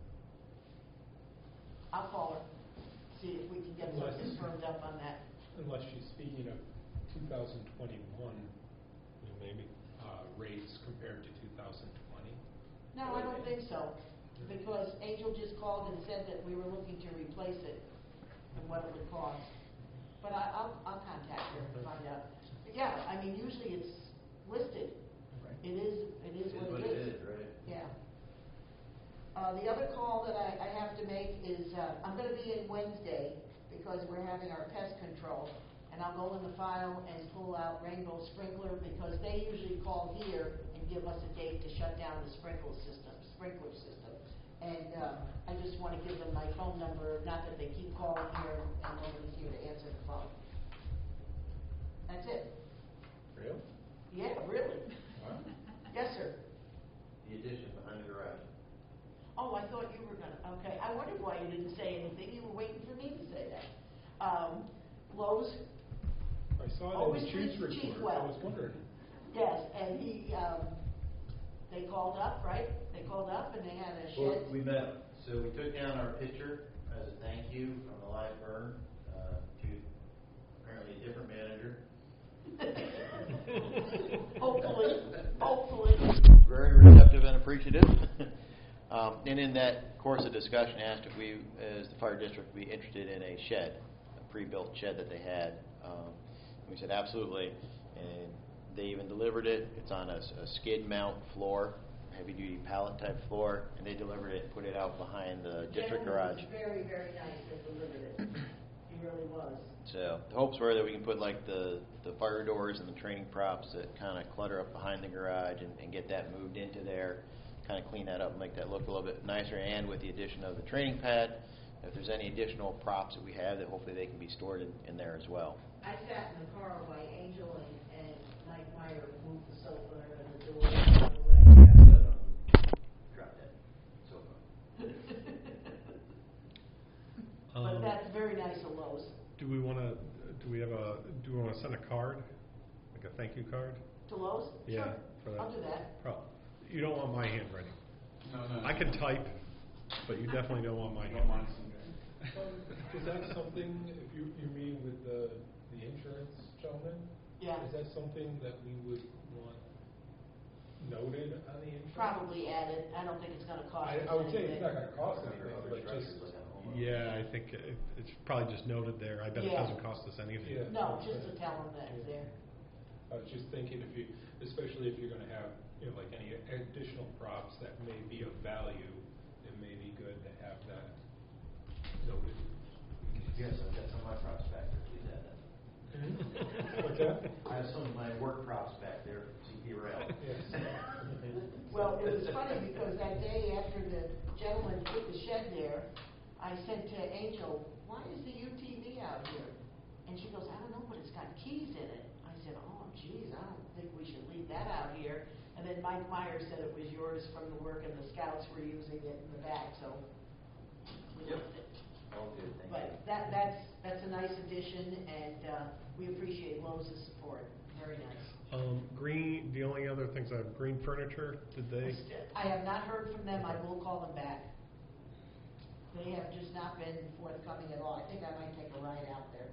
I'll call her, see if we can get Unless- something firmed up on that. Unless she's speaking of two thousand twenty-one Yeah, maybe. uh, rates compared to two thousand twenty. No, I don't think so, because Angel just called and said that we were looking to replace it and what it would cost. But I, I'll, I'll contact her and find out. But yeah, I mean, usually it's listed. Right. It is, it is It what is it is. right? Yeah. Uh, the other call that I, I have to make is, uh, I'm gonna be in Wednesday because we're having our pest control. And I'll go in the file and pull out Rainbow Sprinkler because they usually call here and give us a date to shut down the sprinkler system, sprinkler system. And, uh, I just wanna give them my phone number, not that they keep calling here and nobody's here to answer the phone. That's it. Real? Yeah, really. Wow. Yes, sir. The addition behind the garage. Oh, I thought you were gonna, okay. I wondered why you didn't say anything. You were waiting for me to say that. Um, Lowe's, I saw it Always in the chief's treats Chief report. I well. was wondering. yes, and he, um, they called up, right? They called up and they had a Well, shed. we met, so we took down our picture as a thank you from the live burn, uh, to apparently a different manager. Hopefully, hopefully. Very receptive and appreciative. Um, and in that course of discussion, asked if we, as the fire district, would be interested in a shed, a pre-built shed that they had. Um, we said absolutely, and they even delivered it. It's on a, a skid mount floor, heavy-duty pallet type floor, and they delivered it, put it out behind the district Gentleman garage. was very, very nice that delivered it. He really was. So the hopes were that we can put like the, the fire doors and the training props that kind of clutter up behind the garage and, and get that moved into there, kind of clean that up and make that look a little bit nicer. And with the addition of the training pad, if there's any additional props that we have, that hopefully they can be stored in, in there as well. I sat in the car by Angel and, and Mike Meyer moved the sofa and the door out of the way. Drop that sofa. But Um, that's very nice of Lowe's. Do we want to, do we have a, do we want to send a card? Like a thank you card? To Lowe's? Yeah, Sure. for that. I'll do that. Pro- You don't want my handwriting. No, no. I can type, but you definitely don't want my Don't mind handwriting. some Um, Is that something, if you, you mean with the, the insurance gentleman? Yeah. Is that something that we would want noted on the insurance? Probably add it. I don't think it's gonna cost I, us I would say anything. it's not gonna cost anything, but just, Yeah, I think it, it's probably just noted there. I bet it Yeah. doesn't cost us anything. Yeah. No, just to tell them that it's there. I was just thinking if you, especially if you're gonna have, you know, like any additional props that may be of value, it may be good to have that noted. Yes, I've got some of my props back there. Please add that. What's that? I have some of my work props back there from C P Rail. Yes. Well, it was funny because that day after the gentleman put the shed there, I said to Angel, why is the U T V out here? And she goes, I don't know, but it's got keys in it. I said, oh, geez, I don't think we should leave that out here. And then Mike Meyer said it was yours from the work and the scouts were using it in the back, so we Yep. left it. All good, thank you. But that, that's, that's a nice addition and, uh, we appreciate Lowe's support. Very nice. Um, green, the only other things I have, green furniture, did they? I have not heard from them. I will call them back. They have just not been forthcoming at all. I think I might take a ride out there.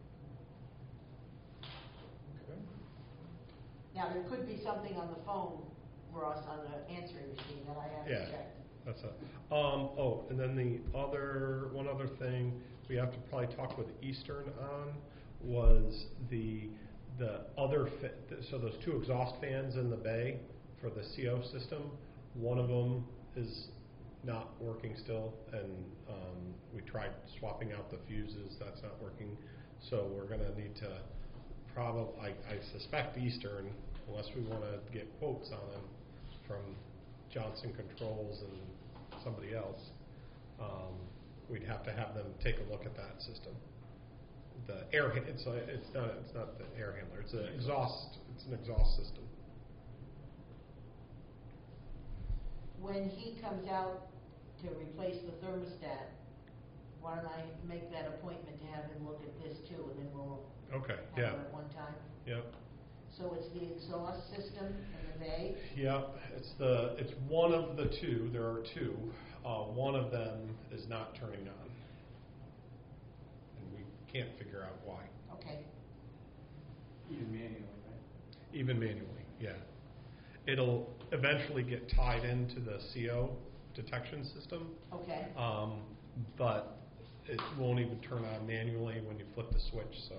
Okay. Now, there could be something on the phone, Ross, on the answering machine that I Yeah, haven't checked. that's it. Um, oh, and then the other, one other thing we have to probably talk with Eastern on was the, the other, fa- so those two exhaust fans in the bay for the C O system, one of them is not working still, and um, we tried swapping out the fuses, that's not working. So we're gonna need to probably, I, I suspect Eastern, unless we wanna get quotes on them from Johnson Controls and somebody else, um, we'd have to have them take a look at that system. The air, ha- it's, a, it's not, it's not the air handler, it's an exhaust, it's an exhaust system. When he comes out to replace the thermostat, why don't I make that appointment to have him look at this too, and then we'll Okay, have yeah, it at one time? yep. So it's the exhaust system in the bay? Yep, it's the, it's one of the two, there are two. Uh, one of them is not turning on. And we can't figure out why. Okay. Even manually, right? Even manually, yeah. It'll eventually get tied into the C O detection system, Okay. um, but it won't even turn on manually when you flip the switch, so.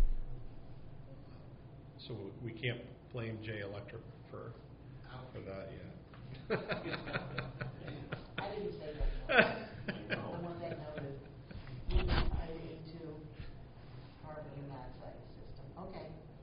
So we can't blame J Electric for, for that yet. I didn't say that. No. I want that noted. Moving I into carbon monoxide system. Okay.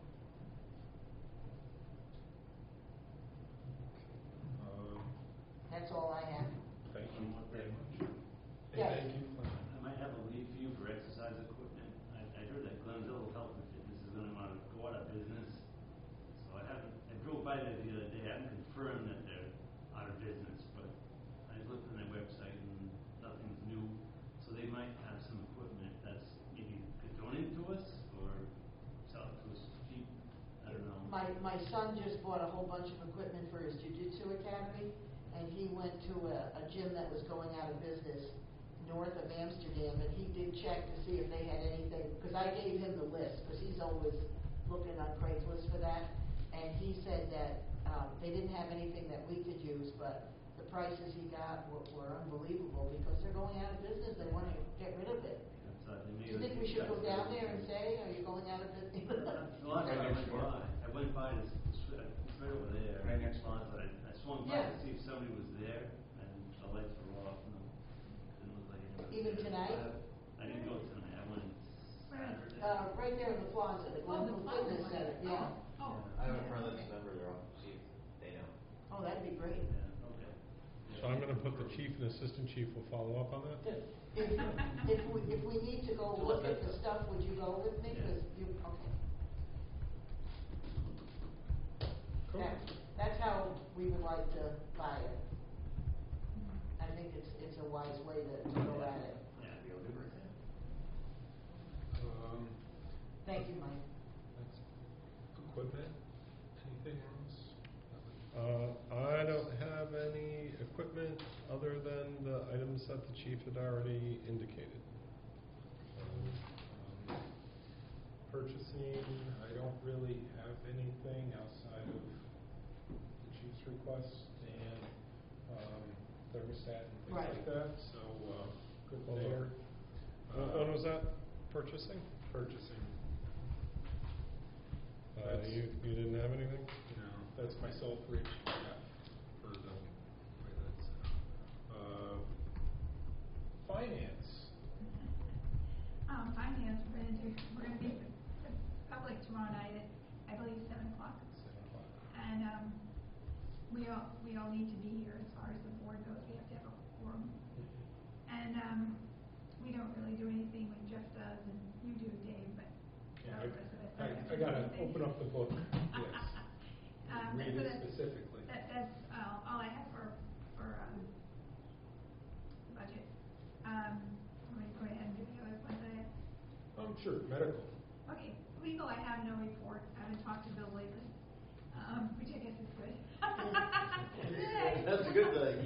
Um, That's all I have. Thank you very much. And Yes. thank you for, I might have a lead for you for exercise equipment. I, I heard that Glenville Health and Fitness is gonna want to go out of business. So I haven't, I drove by there the other day, I haven't confirmed that they're out of business, but I looked on their website and nothing's new. So they might have some equipment that's maybe could donate to us or sell it to us cheap. I don't know. My, my son just bought a whole bunch of equipment for his jiu-jitsu academy, and he went to a, a gym that was going out of business north of Amsterdam, and he did check to see if they had anything, because I gave him the list, because he's always looking on Craigslist for that, and he said that, um, they didn't have anything that we could use, but the prices he got were, were unbelievable, because they're going out of business, they wanna get rid of it. That's, uh, they Do made you a think we should go success down of it. there and say, are you going out of business? The last time I went by, I went by this, it's right it's right over there. Right next to But I, I swung by Yeah. to see if somebody was there, and the lights were off, no, didn't look like anyone was Even there. tonight? I didn't go tonight, I went Saturday. Uh, right there in the plaza, the Oh, the Glenville plaza Fitness one. Center, yeah. Oh, oh. I have a yeah, friend that's okay. a member there, I'll see if they know. Oh, that'd be great. Yeah, okay. So I'm gonna put the chief and assistant chief will follow up on that? If, if we, if we need to go look at the stuff, would you go with me? Yeah. 'Cause you, okay. cool. That, that's how we would like to buy it. I think it's, it's a wise way to, to go at it. Yeah. Be able to do it right now. Um, Thank you, Mike. that's equipment. Anything else? Uh, I don't have any equipment other than the items that the chief had already indicated. Um, Purchasing, I don't really have anything outside of the chief's request and, um, thermostat and things Right. like that, so, uh, good Hold on. there. When, Uh, when was that purchasing? Purchasing, Uh, That's- you, you didn't have anything? you know, that's myself, Rich, yeah, for the way that's, uh, finance. Um, finance, we're gonna do, we're gonna be the public tomorrow night at, I believe, seven o'clock. Seven o'clock. And, um, we all, we all need to be here as far as the board goes, we have to have a quorum. And, um, we don't really do anything when Jeff does, and you do, Dave, but Yeah, the rest of it. I, don't I have to do gotta anything. open up the book, yes. Um, Read so it that's- specifically. That, that's, uh, all I have for, for, um, budget. Um, let me go ahead and do the other ones I have. Um, sure, medical. Okay, legal, I have no report, I haven't talked to Bill lately, um, which I guess is good. Yay. That's a good thing.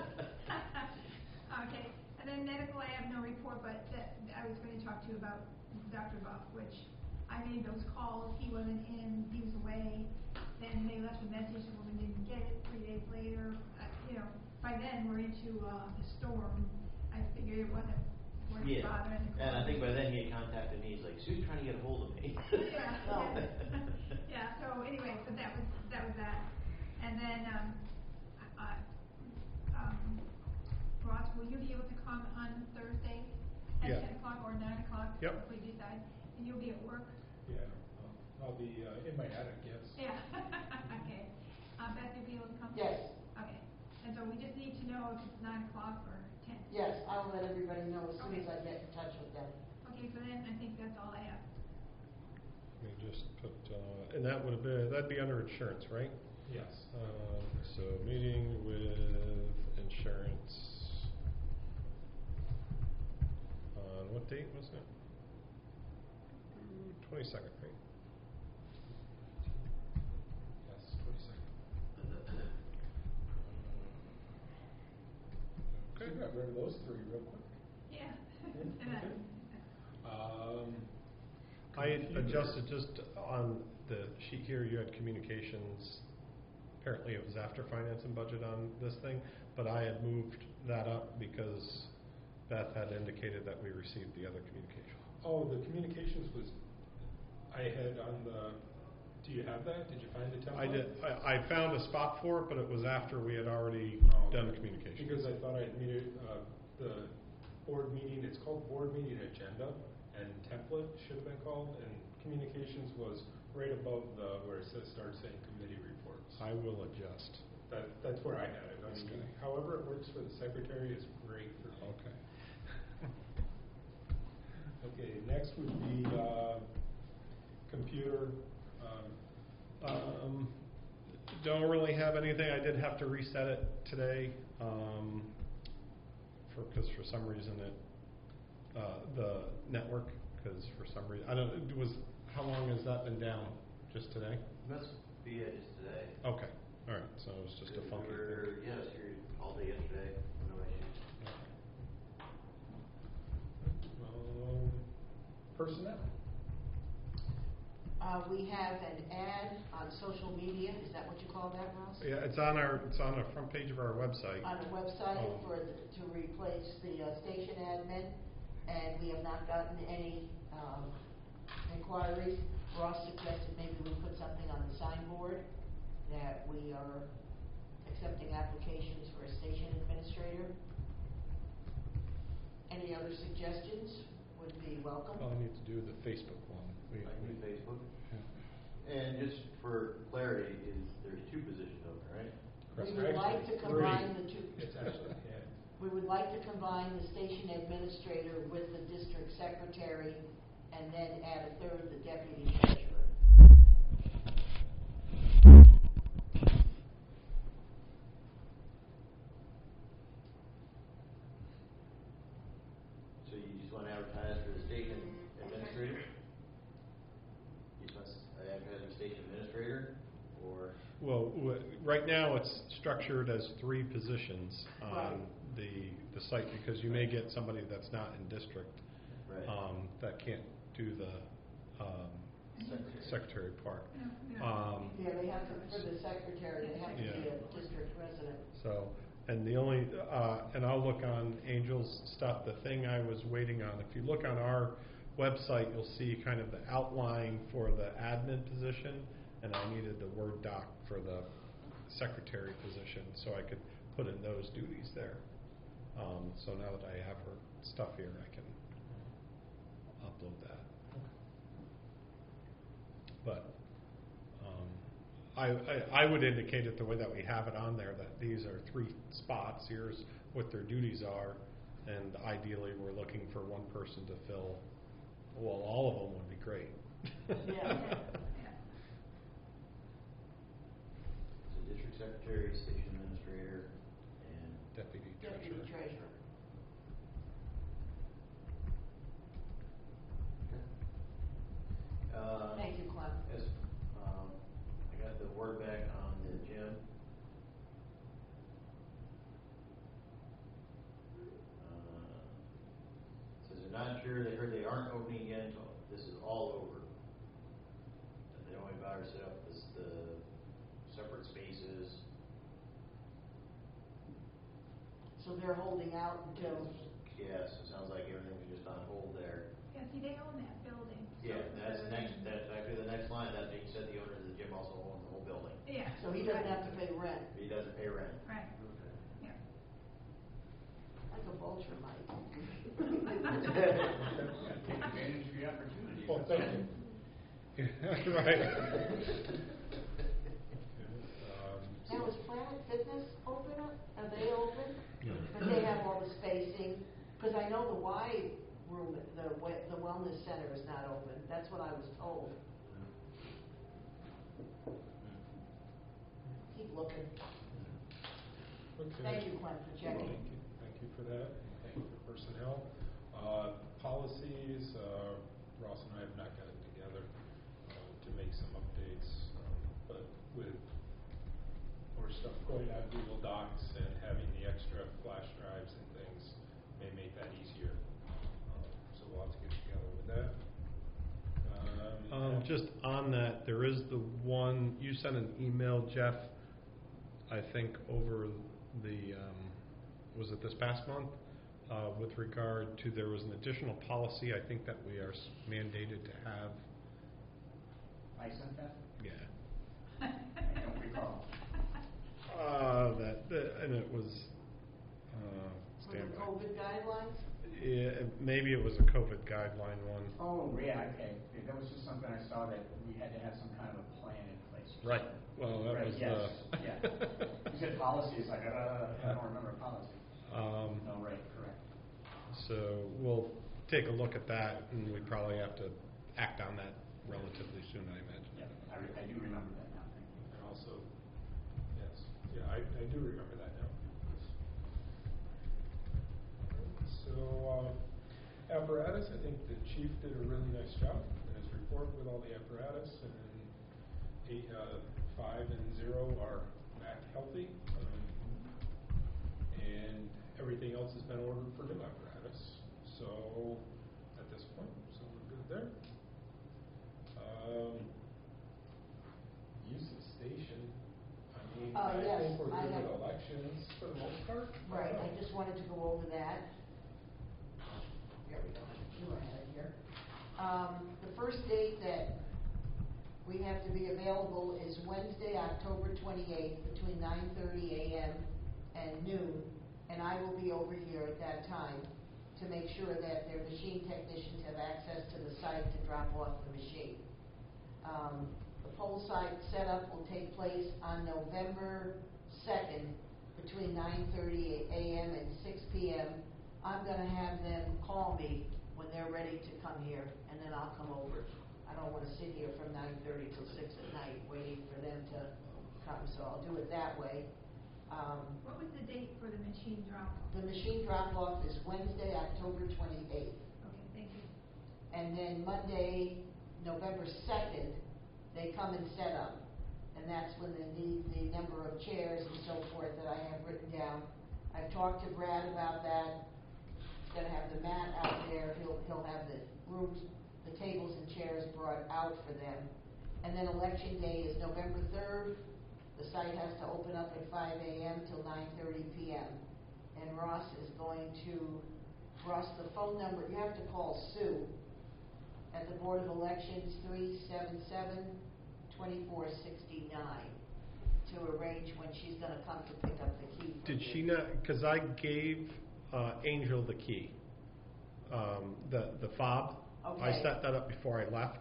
Yeah. Okay, and then medical, I have no report, but that, I was gonna talk to you about Doctor Buff, which I made those calls, he wasn't in, he was away, then they left a message, the woman didn't get it, three days later, uh, you know, by then, we're into, uh, the storm, I figured it wasn't worth Yeah, bothering to call. and I think by then he had contacted me, he's like, Sue's trying to get a hold of me. Yeah, yeah, yeah, so anyway, so that was, that was that. And then, um, uh, um, Ross, will you be able to come on Thursday at Yeah. ten o'clock or nine o'clock? Yep. If we decide, and you'll be at work? Yeah, um, I'll be, uh, in my attic, yes. Yeah, okay. Uh, Beth, you'll be able to come? Yes, Okay, and so we just need to know if it's nine o'clock or ten. yes, I'll let everybody know as soon Okay. as I get in touch with them. Okay, so then I think that's all I have. Let me just put, uh, and that would have been, that'd be under insurance, right? Yes. Um, so meeting with insurance. On what date was it? Twenty-second, right? Yes, twenty-second. So Okay. you got rid of those three real quick. Yeah. Yeah, And I- okay. Um. I had computer. adjusted just on the sheet here, you had communications. Apparently it was after finance and budget on this thing, but I had moved that up because Beth had indicated that we received the other communication. Oh, the communications was, I had on the Do you have that? Did you find the template? I did, I, I found a spot for it, but it was after we had already Oh, done okay. communication. Because I thought I'd made it, uh, the board meeting, it's called board meeting agenda, and template should have been called, and communications was right above the, where it says, start saying committee reports. I will adjust. That, that's where I had it. I mean, Okay. however it works for the secretary is great for me. Okay. Okay, next would be, uh, computer, um, Um, don't really have anything. I did have to reset it today, um, for, cause for some reason it, uh, the network, cause for some reason, I don't, it was, how long has that been down? Just today? Must be it just today. Okay, alright, so it was just a funky We were- thing. Yes, here all day yesterday, no issues. um, personnel. Uh, we have an ad on social media, is that what you call that, Ross? Yeah, it's on our, it's on the front page of our website. On the website Oh. for, the- to replace the uh, station admin, and we have not gotten any, um, inquiries. Ross suggested maybe we put something on the signboard that we are accepting applications for a station administrator. Any other suggestions would be welcome. All I need to do the Facebook one. We- I can do Facebook. Yeah. And just for clarity, is there's two positions open, right? We Correct. would like to Actually, combine three. the two. It's actually, yeah. We would like to combine the station administrator with the district secretary, and then add a third, the deputy treasurer. So you just want to advertise for the station administrator? You just want to advertise for station administrator, or? Well, w- right now it's structured as three positions on Right. the, the site, because you may get somebody that's not in district, Right. um, that can't do the, um, Secretary. secretary part. Yeah. Um, Yeah, they have to, for the secretary, they have to be Yeah. a district resident. So, and the only, uh, and I'll look on Angel's stuff, the thing I was waiting on, if you look on our website, you'll see kind of the outline for the admin position, and I needed the Word doc for the secretary position, so I could put in those duties there. Um, so now that I have her stuff here, I can upload that. But, um, I, I, I would indicate it the way that we have it on there, that these are three spots, here's what their duties are, and ideally, we're looking for one person to fill, well, all of them would be great. Yeah. So district secretary, station administrator, and Deputy Deputy treasurer. treasurer. Uh, Thank you, Clem. Yes, um, I got the word back on the gym. Uh, Says they're not sure, they heard they aren't opening again until this is all over. That they only about to set up this, the separate spaces. So they're holding out until, Yes, it sounds like everything was just on hold there. Yeah, see, they own that building. so Yeah, it's that's a- next, that's actually the next line, that being said, the owner of the gym also owns the whole building. Yeah. so he doesn't have to pay rent, He doesn't pay rent. Right, yeah. like a vulture might. Take advantage of the opportunity. Well, thank you. Right. Um, Now, is Planet Fitness open up? Are they open? No. But they have all the spacing, because I know the Y room, the we- the wellness center is not open. That's what I was told. Keep looking. Okay. Thank you, Clint, for checking. Thank you, thank you for that, and thank you for personnel. Uh, policies, uh, Ross and I have not gotten together, uh, to make some updates, um, but with more stuff going on Google Docs and having the extra flash drives and things may make that easier. Um, so we'll have to get together with that. Um, Um, just on that, there is the one, you sent an email, Jeff, I think over the, um, was it this past month? Uh, with regard to, there was an additional policy, I think that we are s- mandated to have. I sent that? Yeah. I don't recall. Uh, that, that- and it was, uh, For the stand by. COVID guidelines? Yeah, maybe it was a COVID guideline one. Oh, yeah, okay. Yeah, that was just something I saw that we had to have some kind of a plan in place. or Right. something. Well, that Right, was yes, the. yeah. You said policy, it's like, uh, I don't remember policy. Um, No, right, correct. So we'll take a look at that, and we probably have to act on that relatively soon, I imagine. Yeah, I, re- I do remember that now, thank you. And also, yes, yeah, I, I do remember that now. So, um, apparatus, I think the chief did a really nice job in his report with all the apparatus, and eight, uh, five and zero are back healthy. Um, and everything else has been ordered for new apparatus. So, at this point, so we're good there. Um, use of station, I mean, Uh, I yes, think we're I good have- with elections for the most part. Right, Uh, I just wanted to go over that. There we go, you ahead here. Um, the first date that we have to be available is Wednesday, October twenty-eighth, between nine thirty a.m. and noon. And I will be over here at that time to make sure that their machine technicians have access to the site to drop off the machine. Um, the poll site setup will take place on November second, between nine thirty a.m. and six p.m. I'm gonna have them call me when they're ready to come here, and then I'll come over. I don't wanna sit here from nine thirty till six at night waiting for them to come, so I'll do it that way. Um, What was the date for the machine drop? the machine drop-off is Wednesday, October twenty-eighth. Okay, thank you. And then Monday, November second, they come and set up. And that's when they need the number of chairs and so forth that I have written down. I've talked to Brad about that. He's gonna have the mat out there, he'll, he'll have the rooms, the tables and chairs brought out for them. And then election day is November third. The site has to open up at five a.m. till nine thirty p.m. And Ross is going to, Ross, the phone number, you have to call Sue at the Board of Elections, three seven seven, two four six nine, to arrange when she's gonna come to pick up the key. from Did you. she not, because I gave uh, Angel the key, um, the, the fob. I Okay. set that up before I left,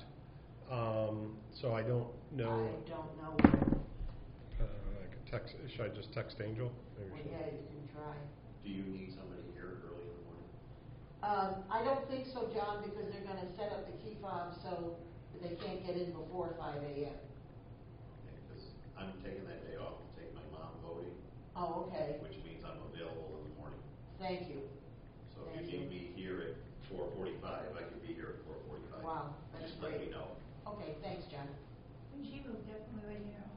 um, so I don't know. I don't know. Uh, I could text, should I just text Angel? Maybe Well, she- yeah, you can try. Do you need somebody here early in the morning? Um, I don't think so, John, because they're gonna set up the key fob so that they can't get in before five a.m. Because I'm taking that day off to take my mom voting, Oh, okay. which means I'm available in the morning. Thank you. So if Thank you you. need me here at four forty-five, I could be here at four forty-five. Wow, that's Just let me great. know. Okay, thanks, John. And she will definitely let you know.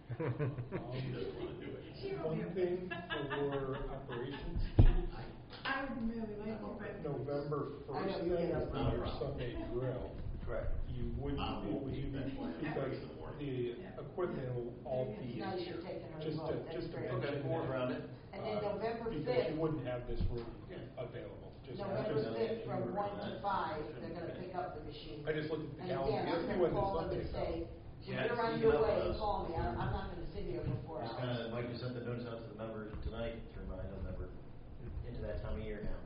She doesn't want to do it. She will One do it. thing for operations chief, I would really like to, but. November I know first you then get is up the early. your Sunday drill. Correct. You wouldn't, Mom what will would you be, that's be, why I'm because in the morning. the Yeah. equipment will all It's be nice here. you're taking her Just to, involved. That's just to great. mention Okay, more that, around it. And then uh, November Because fifth. you wouldn't have this room Yeah. available. Just- November just- fifth, from you were one around to that. five, they're gonna pick up the machine. I just looked at the And calendar. again, I'm Let's do gonna it this call them Sunday, and so. say, when Yeah, you're on sneak your it up way, on us. call me, I'm, I'm not gonna sit here for four Just hours. kind of, Mike just sent the notice out to the members tonight to remind them that we're into that time of year now.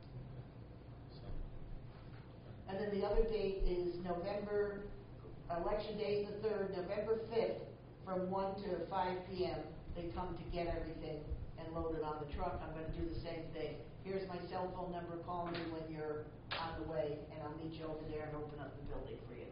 So, And then the other date is November, election day is the third, November fifth, from one to five p.m. They come to get everything and load it on the truck. I'm gonna do the same thing. Here's my cell phone number, call me when you're on the way, and I'll meet you over there and open up the building for you.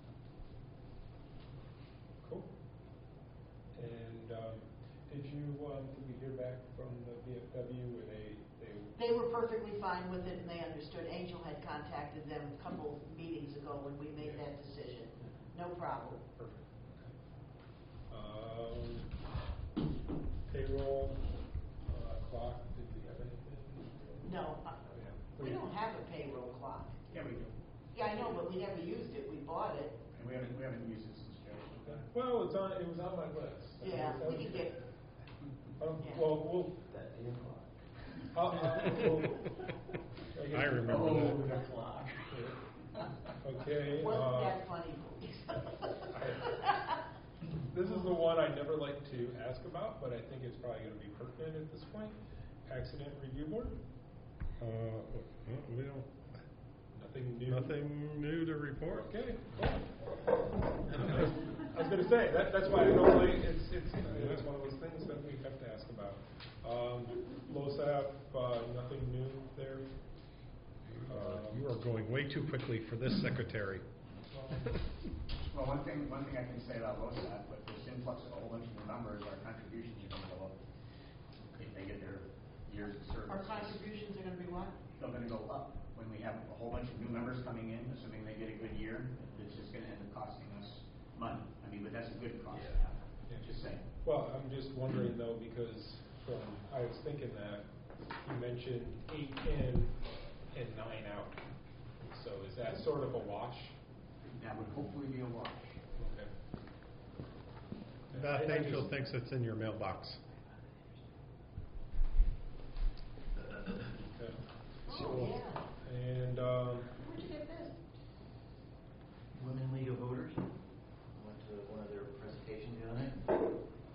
Cool. And, um, did you, um, did we hear back from the V F W where they, they They were perfectly fine with it, and they understood. Angel had contacted them a couple meetings ago when we made that decision. No problem. Perfect, okay. Um, payroll, uh, clock, did we have anything? No, uh, Oh, yeah. we don't have a payroll clock. Yeah, we do. Yeah, I know, but we never used it. We bought it. And we haven't, we haven't used it since Joe. Okay. Well, it's on, it was on my list. Yeah, That we was could good. get, Um, yeah. well, we'll, That damn clock. I'll, I'll, we'll. guess- I remember Oh, that. the clock. Okay, wasn't uh, that funny, Louise? I never like to ask about, but I think it's probably going to be pertinent at this point. Accident Review Board? Uh, well, we don't, Nothing new? nothing new to report. Okay, cool. I was going to say, that, that's why I don't like, it's, it's, you know, it's one of those things that we have to ask about. Um, LoSAP, uh, nothing new there. Uh, You are going way too quickly for this secretary. Well, one thing, one thing I can say about LoSAP, with this influx of a whole bunch of new members, our contributions are gonna go up. If they get their years of service. Our contributions are gonna be what? They're gonna go up. When we have a whole bunch of new members coming in, assuming they get a good year, it's just gonna end up costing us money. I mean, but that's a good cost to have, Yeah. just saying. Well, I'm just wondering though, because from, I was thinking that you mentioned eight in and nine out. So is that sort of a wash? That would hopefully be a wash. Okay. Beth I- I Angel just- thinks it's in your mailbox. Okay. Oh, yeah. And, um, Where'd you get this? Women League of Voters, went to one of their presentations the other night.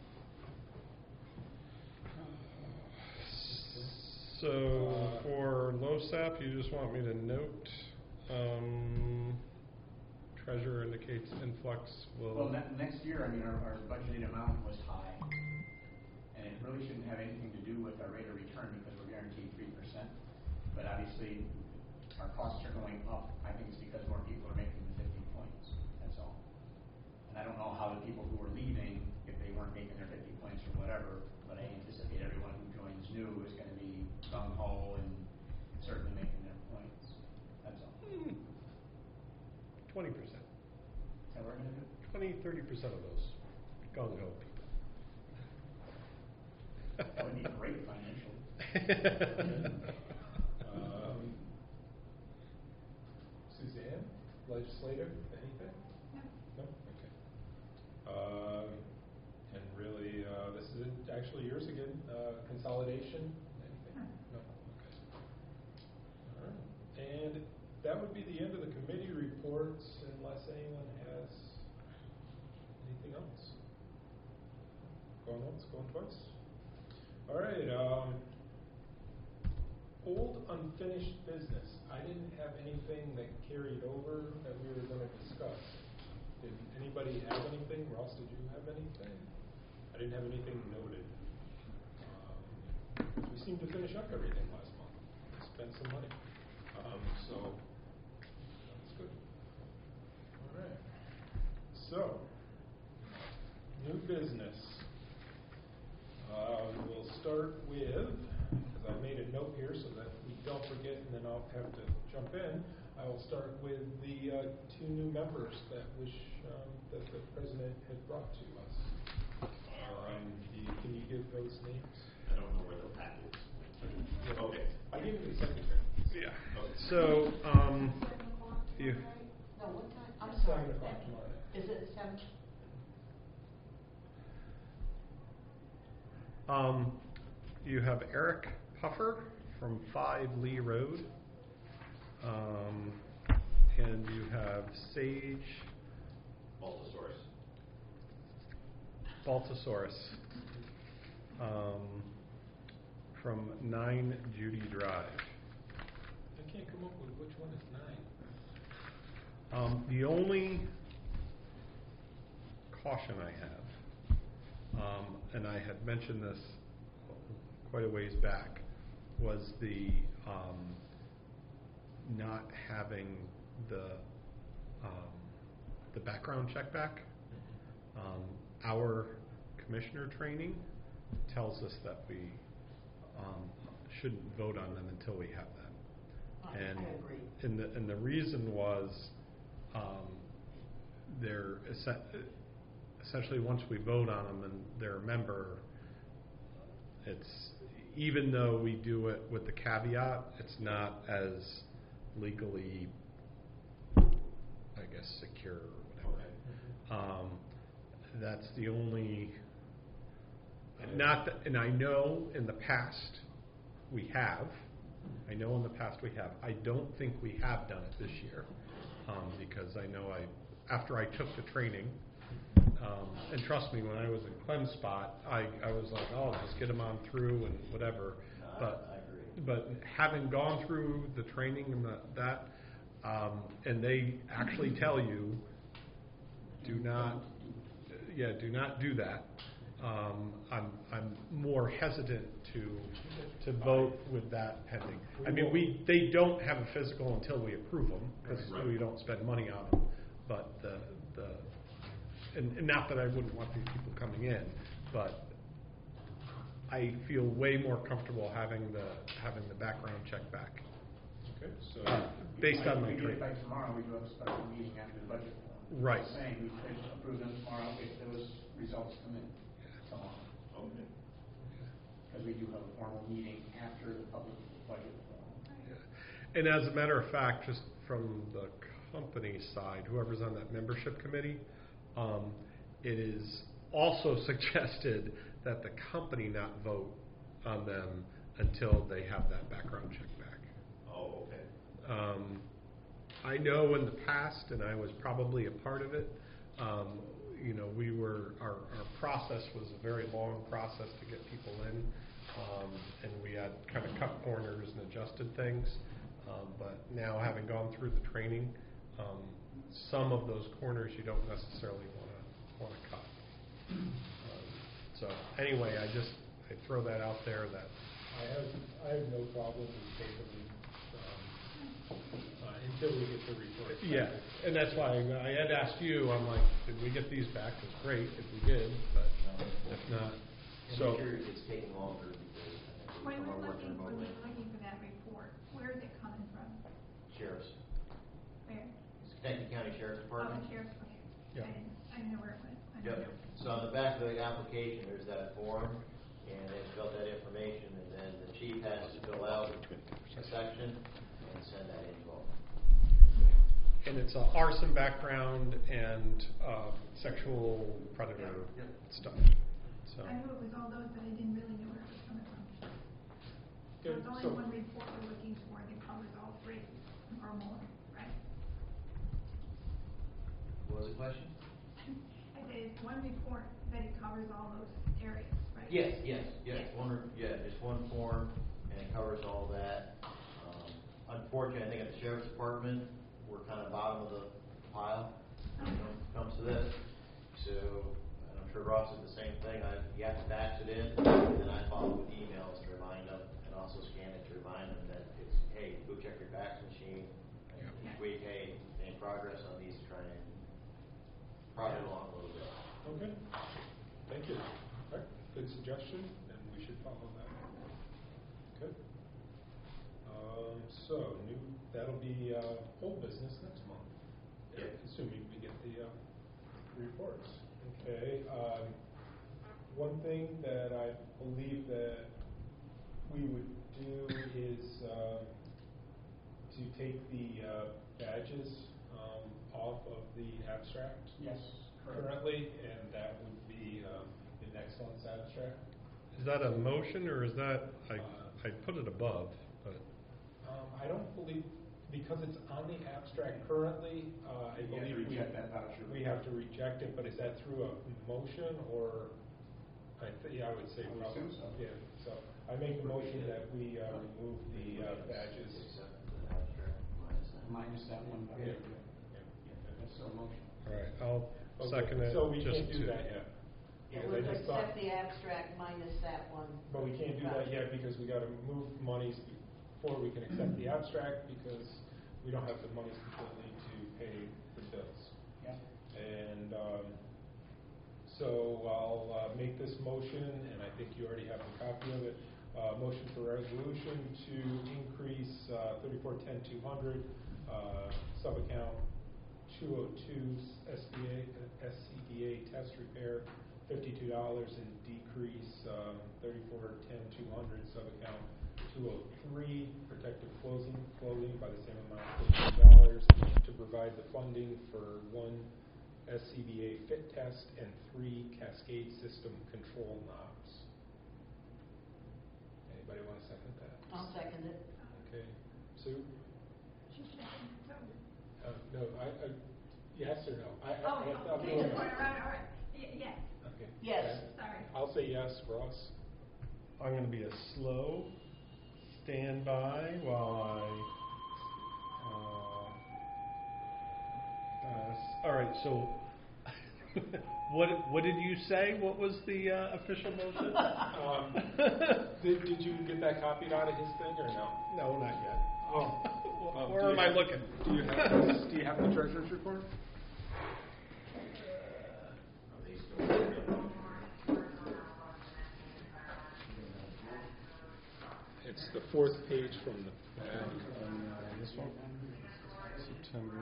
So for LoSAP, you just want me to note, um, treasurer indicates influx will. Well, ne- next year, I mean, our, our budgeted amount was high. And it really shouldn't have anything to do with our rate of return because we're guaranteed three percent. But obviously, our costs are going up. I think it's because more people are making the fifty points, that's all. And I don't know how the people who are leaving, if they weren't making their fifty points or whatever, but I anticipate everyone who joins new is gonna be gung ho and certainly making their points, that's all. Twenty percent. Is that what we're gonna do? Twenty, thirty percent of those gung ho people. That would be great financially. um, Suzanne, legislative, anything? No. No? Okay. Um, and really, uh, this is actually yours again, uh, consolidation, anything? No. Okay. All right. And that would be the end of the committee reports unless anyone has anything else. Going once, going twice? All right, um, old unfinished business. I didn't have anything that carried over that we were gonna discuss. Did anybody have anything? Ross, did you have anything? I didn't have anything noted. Um, we seemed to finish up everything last month. Spent some money. Um, so, that's good. All right. So, new business. Uh, we'll start with, because I made a note here so that we don't forget and then I'll have to jump in. I will start with the uh, two new members that wish, um, that the president had brought to us. Um, do you, can you give those names? I don't know where the packet is. Okay. I gave it to the secretary. Yeah. So, um, Seven o'clock you, tomorrow night? No, what time? I'm Seven sorry. o'clock tomorrow night. Is it seven? um, you have Eric Puffer from Five Lee Road. Um, and you have Sage Baltosaurus. Baltosaurus, um, from Nine Judy Drive. I can't come up with which one is nine. Um, the only caution I have, um, and I had mentioned this quite a ways back, was the um, not having the um, the background check back. Um, our commissioner training tells us that we um, shouldn't vote on them until we have them. I, And I agree. and the and the reason was, um, they're essen- essentially once we vote on them and they're a member, it's even though we do it with the caveat, it's not as legally, I guess, secure or whatever. Um, that's the only. Not that, and I know in the past we have. I know in the past we have. I don't think we have done it this year, um, because I know I, after I took the training, Um, and trust me, when I was in Clem's spot, I, I was like, oh, just get them on through and whatever. No, I- But I agree. but having gone through the training and the, that, um, and they actually tell you, do not, yeah, do not do that. Um, I'm I'm more hesitant to to vote with that pending. I mean, we they don't have a physical until we approve them because Right. we don't spend money on them. But the the and, and not that I wouldn't want these people coming in, but I feel way more comfortable having the having the background check back. Okay, so, Uh, based on my If we get it training. by tomorrow, we do have a special meeting after the budget. forum. Right. Just saying, we could approve them tomorrow if those results come in tomorrow. Okay. Because we do have a formal meeting after the public budget forum. And as a matter of fact, just from the company side, whoever's on that membership committee, um, it is also suggested that the company not vote on them until they have that background check back. Oh, okay. Um, I know in the past, and I was probably a part of it, um, you know, we were, our, our process was a very long process to get people in, um, and we had kind of cut corners and adjusted things. Um, but now, having gone through the training, um, some of those corners you don't necessarily want to want to cut. Um, so anyway, I just I throw that out there that I have, I have no problem with tabling, um, uh, until we get the report. yeah, and that's why I had asked you. I'm like, did we get these back? It's great if we did, but if not, And so. I'm curious, it's taking longer because I think When some we're are working looking, when remotely. we're looking for that report, where is it coming from? Sheriffs, Where? it's Kentucky County Sheriff's Oh, Department. the sheriff's, okay. Yeah. I didn't, I didn't know where it went. I Yep. didn't know. So on the back of the application, there's that form, and they fill out that information, and then the chief has to fill out a section and send that in to them. And it's a arson background and uh, sexual predator Yep. stuff. So I knew it was all those, but I didn't really know where it was coming from. So Good, it's only so- one report we're looking for that covers all three or more, right? What was the question? I said it's one report that it covers all those areas, right? Yes, yes, yes, Yeah. one, re- yeah, just one form, and it covers all that. Um, Unfortunately, I think at the sheriff's department, we're kind of bottom of the pile when it comes to this. So, and I'm sure Ross is the same thing, I, you have to fax it in, and then I follow with emails to remind them, and also scan it to remind them that it's, hey, go check your fax machine. And each week, hey, any progress on these, try and prod it along a little bit. Okay, thank you. All right, good suggestion, and we should follow that. Good. Um, so, new, that'll be, uh, old business next month. Yep. Assuming we get the, uh, reports. Okay, um, one thing that I believe that we would do is, um, to take the, uh, badges, um, off of the abstract. Yes, correct. Currently, and that would be, um, an excellence abstract. is that a motion or is that I Uh, I put it above, but Um, I don't believe, because it's on the abstract currently, uh, I You have to believe we, reject that voucher. we have to reject it, but is that through a motion or, I thi- yeah, I would say I would probably. assume so. Yeah, so I make a motion that we, uh, remove the, uh, badges. Except the abstract minus that. Minus that one voucher. Yeah. That's so motion. all right, I'll Okay, second it. So we just can't do to- that yet. Yeah, Because I we'll just thought- accept the abstract minus that one. But we can't do that yet because we gotta move monies before we can accept the abstract because we don't have the monies completely to pay the bills. Yeah. And, um, so I'll, uh, make this motion, and I think you already have a copy of it. Uh, motion for resolution to increase, uh, thirty-four ten two hundred, uh, sub-account two oh two S B A, S C B A test repair, fifty-two dollars, and decrease, um, thirty-four ten two hundred, sub-account two oh three, protective clothing, clothing by the same amount, fifty dollars, to provide the funding for one S C B A fit test and three cascade system control knobs. Anybody want to second that? I'll second it. Okay, Sue? She said, so. Uh, no, I, I, yes or no? I, I, Oh, I- I'm okay, doing just it. going around, all right. Y- Yes, Okay. Yes. sorry. I'll say yes, Ross. I'm gonna be a slow standby while I, uh, uh, all right, so, what, what did you say? What was the, uh, official motion? Um, did, did you get that copied out of his thing or no? No, not yet. Oh. Um, Where do you am I have- looking? Do you have, this- do you have the treasurer's report? Are they still working? It's the fourth page from the back. This one? September.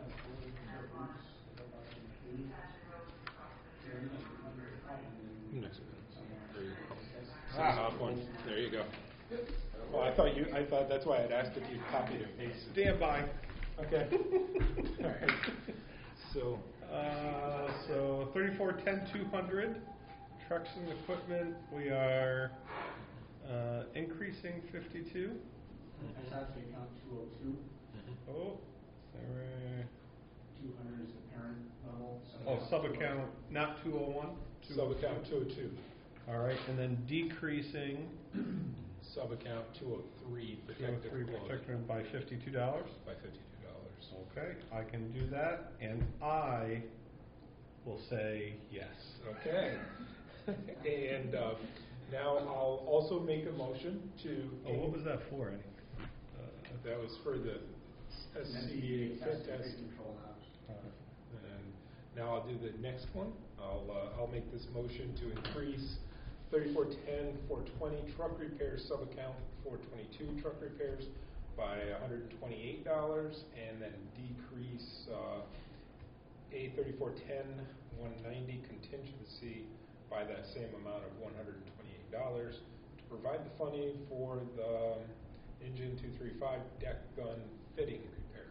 Next one. There you go. Ah, top one. There you go. Well, I thought you, I thought, that's why I'd asked if you copied and pasted. Stand by. Okay. All right. So, Uh, so thirty-four ten two hundred, trucks and equipment, we are, uh, increasing fifty-two. That's actually account two oh two. Oh, sorry. Two hundred is the parent level. Oh, sub-account, not two oh one? sub-account two oh two, All right, and then decreasing sub-account two oh three, two oh protective three clothing, protected by fifty-two dollars. by fifty-two dollars. Okay, I can do that, and I will say yes. Okay. And uh, now I'll also make a motion to. Oh, what was that for anyway? Uh, That was for the S C A fit test. Control house. uh, And now I'll do the next one. I'll, uh, I'll make this motion to increase thirty-four ten, four twenty truck repairs sub-account four twenty-two truck repairs by one hundred twenty-eight dollars, and then decrease, uh, A thirty-four ten, one ninety contingency by that same amount of one hundred twenty-eight dollars to provide the funding for the engine two thirty-five deck gun fitting repair.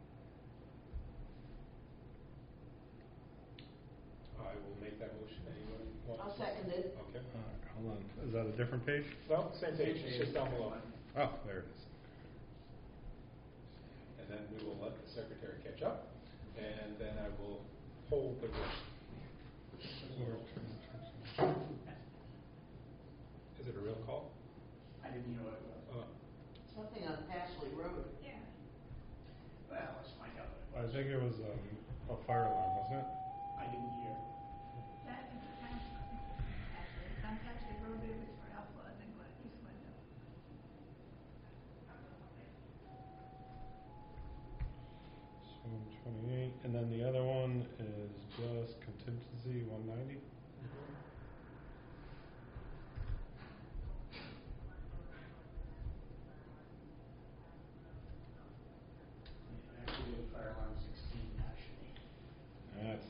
I will make that motion. Anyone want? I'll second it. Okay. all right, hold on, is that a different page? No, same page, it's just down below. Oh, there it is. And then we will let the secretary catch up, and then I will hold the rest. Is it a real call? I didn't know what it was. Uh, Something on Ashley Road. Yeah. Well, let's find out what it I was. think it was, um, a fire alarm, wasn't it? I didn't hear. That is the town, actually, it's on Ashley Road, it was for Alpha and then Glen, East Glendale. Seven twenty-eight, and then the other one is just contingency, one ninety? Yeah, actually, it was fire alarm sixteen, actually. That's,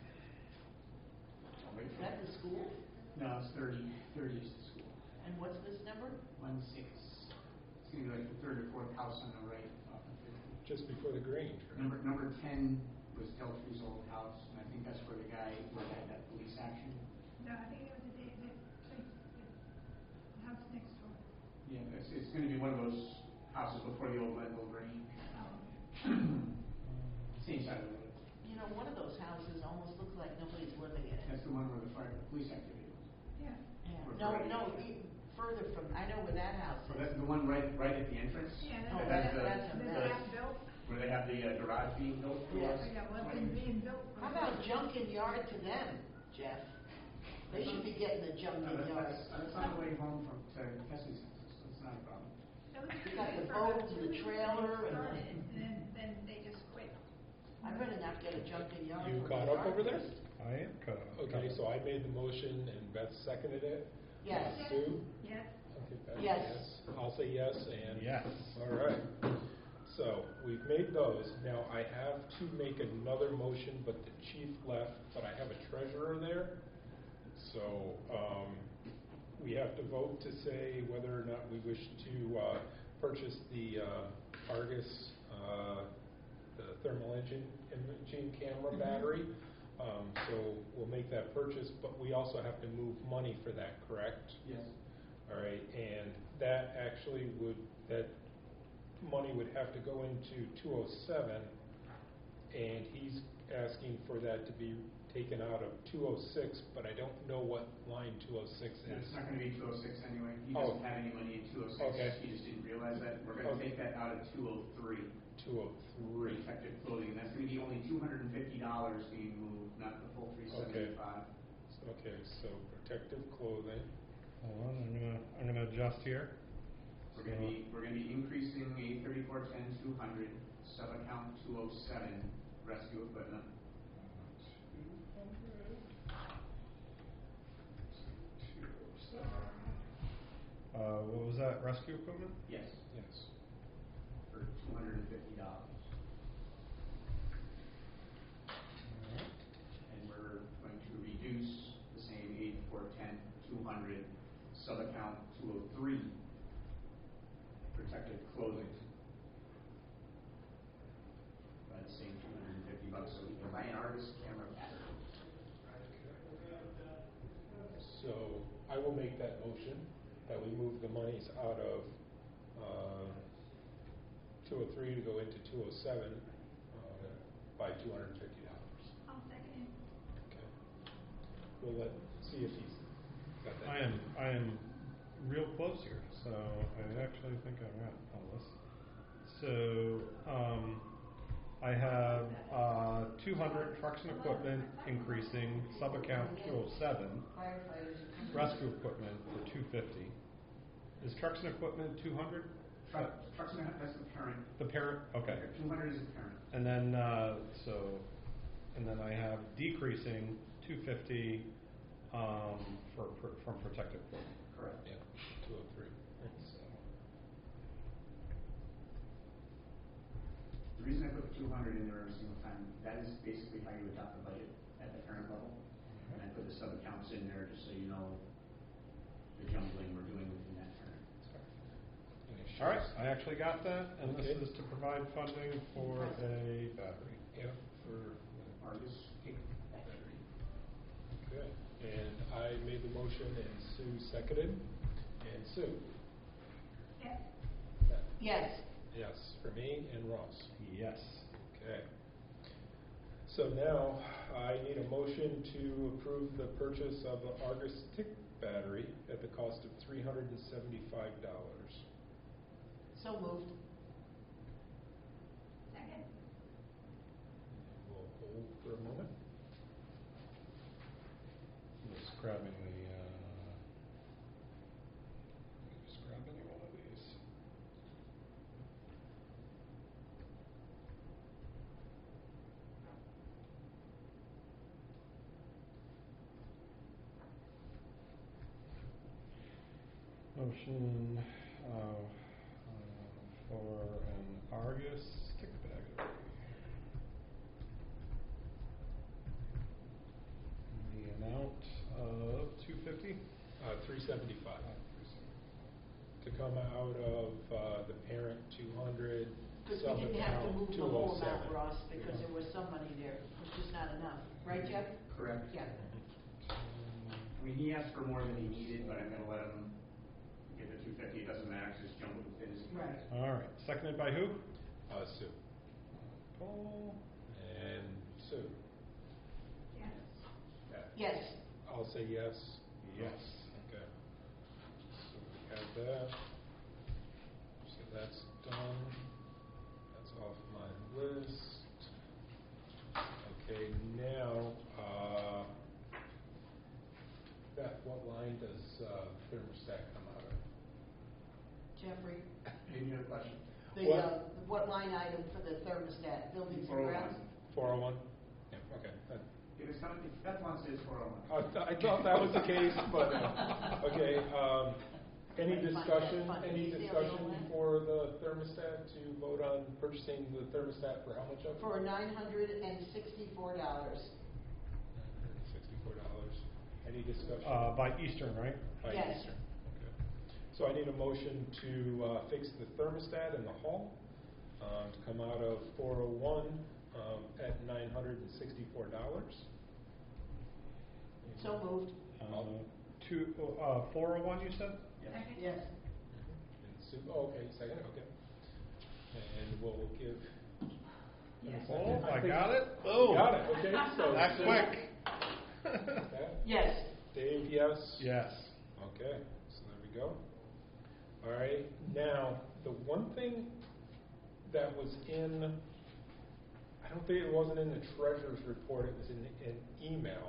I'll wait Is for that it. the school? No, it's thirty, thirty is the school. And what's this number? One six. It's gonna be like the third or fourth house on the right off of fifty. Just before the Grange, right? Number, number ten was Deltru's old house, and I think that's where the guy, where had that police action. No, I think it was the, the, the, the house next door. Yeah, it's, it's gonna be one of those houses before the old Leadville Grange. Um, Same side of the road. You know, one of those houses almost looks like nobody's living in it. That's the one where the fire, police activity was. yeah. Yeah. We're No, already- no, even further from, I know where that house So is. that's the one right, right at the entrance? Yeah, Oh, that's, that's that's, the- the the- half built, Where they have the uh, garage being built for Yes. us? yeah, what's been being built for. How about Junkin Yard to them, Jeff? They should be getting the No, Junkin that's, Yard. that's, that's on the way home from, to Kessington, so it's not a problem. That was You got the for about boat and the two weeks trailer when they and the- started, and then, then they just quit. I better not get a Junkin Yard. You for caught the up yard over there? waste. I am cut off. Okay, so I made the motion and Beth seconded it. Yes. Uh, Sue? Yes, Okay, Beth, Yes. I'll say yes, and. Yes. All right. So, we've made those. Now, I have to make another motion, but the chief left, but I have a treasurer there. So, um, we have to vote to say whether or not we wish to, uh, purchase the, uh, Argus, uh, the thermal engine, imaging camera Mhm. battery. Um, so we'll make that purchase, but we also have to move money for that, correct? Yes. All right, and that actually would, that money would have to go into two oh seven, and he's asking for that to be taken out of two oh six, but I don't know what line two oh six is. It's not gonna be two oh six anyway. He Oh. doesn't have any money in two oh six. Okay. He just didn't realize that. We're gonna Okay. take that out of two oh three. two oh three. Protective clothing, and that's gonna be only two hundred and fifty dollars being moved, not the full three seventy-five. Okay, so protective clothing. Hold on, I'm gonna, I'm gonna adjust here. We're gonna be, we're gonna be increasing a thirty-four ten two hundred, sub-account two oh seven, rescue equipment. Uh, what was that, rescue equipment? Yes, Yes. for two hundred and fifty dollars. And we're going to reduce the same eighty-four ten two hundred, sub-account two oh three, protective clothing. By the same two hundred and fifty bucks, so we can buy an Argus camera battery. So I will make that motion that we move the monies out of uh, two oh three to go into two oh seven uh, by two hundred and fifty dollars. I'll second it. Okay. We'll let, see if he's got that. I am, I am real close here, so I actually think I got all this. So, um, I have, uh, two hundred trucks and equipment increasing, sub-account two oh seven, Firefighters are coming. rescue equipment for two fifty. Is trucks and equipment two hundred? Truck, trucks and, that's the parent. The parent, okay. Two hundred is the parent. And then, uh, so, and then I have decreasing two fifty, um, for, for, from protective equipment. Correct. Yeah, two oh three. So, The reason I put two hundred in there every single time, that is basically how you adopt the budget at the parent level. And I put the sub-accounts in there just so you know the jumbling we're doing within that parent. Any all right, shares? I actually got that, and this Okay. is to provide funding for a battery. Yeah, for, Argus kick battery. good. And I made the motion and Sue seconded. And Sue? Yes. Yes. Yes, for me and Ross. Yes. Okay. So now, I need a motion to approve the purchase of the Argus Tick battery at the cost of three hundred and seventy-five dollars. So moved. Second. We'll hold for a moment. Just grabbing the, uh, just grab any one of these. Motion, uh, uh, for an Argus stick battery. The amount of two fifty? Uh, three seventy-five. To come out of, uh, the parent two hundred, Because we didn't have to sub-account move two the oh whole amount, seven. Ross, because there was some money there, it's just not enough. Right, Jeff? Correct. Yeah. I mean, he asked for more than he needed, but I'm gonna let him get the two fifty, it doesn't matter, 'cause it's jumbled within his. Right. All right, seconded by who? Uh, Sue. Paul. And Sue. Yes. Yeah. Yes. I'll say yes. Yes. Okay. So we have that. So that's done. That's off my list. Okay, now, uh, Beth, what line does, uh, thermostat come out of? Jeffrey, Any other question? the, What? uh, what line item for the thermostat, buildings four and oh one. grounds? Four oh one? Yeah, okay. That- If it's not, if Beth wants it, it's four oh one. I th- I thought that was the case, but, uh, okay, um, any Might find that discussion, funny. any Is the discussion other one? before the thermostat to vote on purchasing the thermostat for how much of it? For nine hundred and sixty-four dollars. Sixty-four dollars. Any discussion? Uh, by Eastern, right? By Yes. Eastern. Okay. So I need a motion to, uh, fix the thermostat in the hall, um, to come out of four oh one, um, at nine hundred and sixty-four dollars. So moved. Uh, two, uh, four oh one, you said? Second. Yes. And Sue, oh, okay, second, okay. And we'll give Yes. Oh, I think- got it? You got it, okay, so. That Sue, quick. okay. Yes. Dave, yes? Yes. Okay, so there we go. All right, now, the one thing that was in, I don't think it wasn't in the treasurer's report, it was in an email,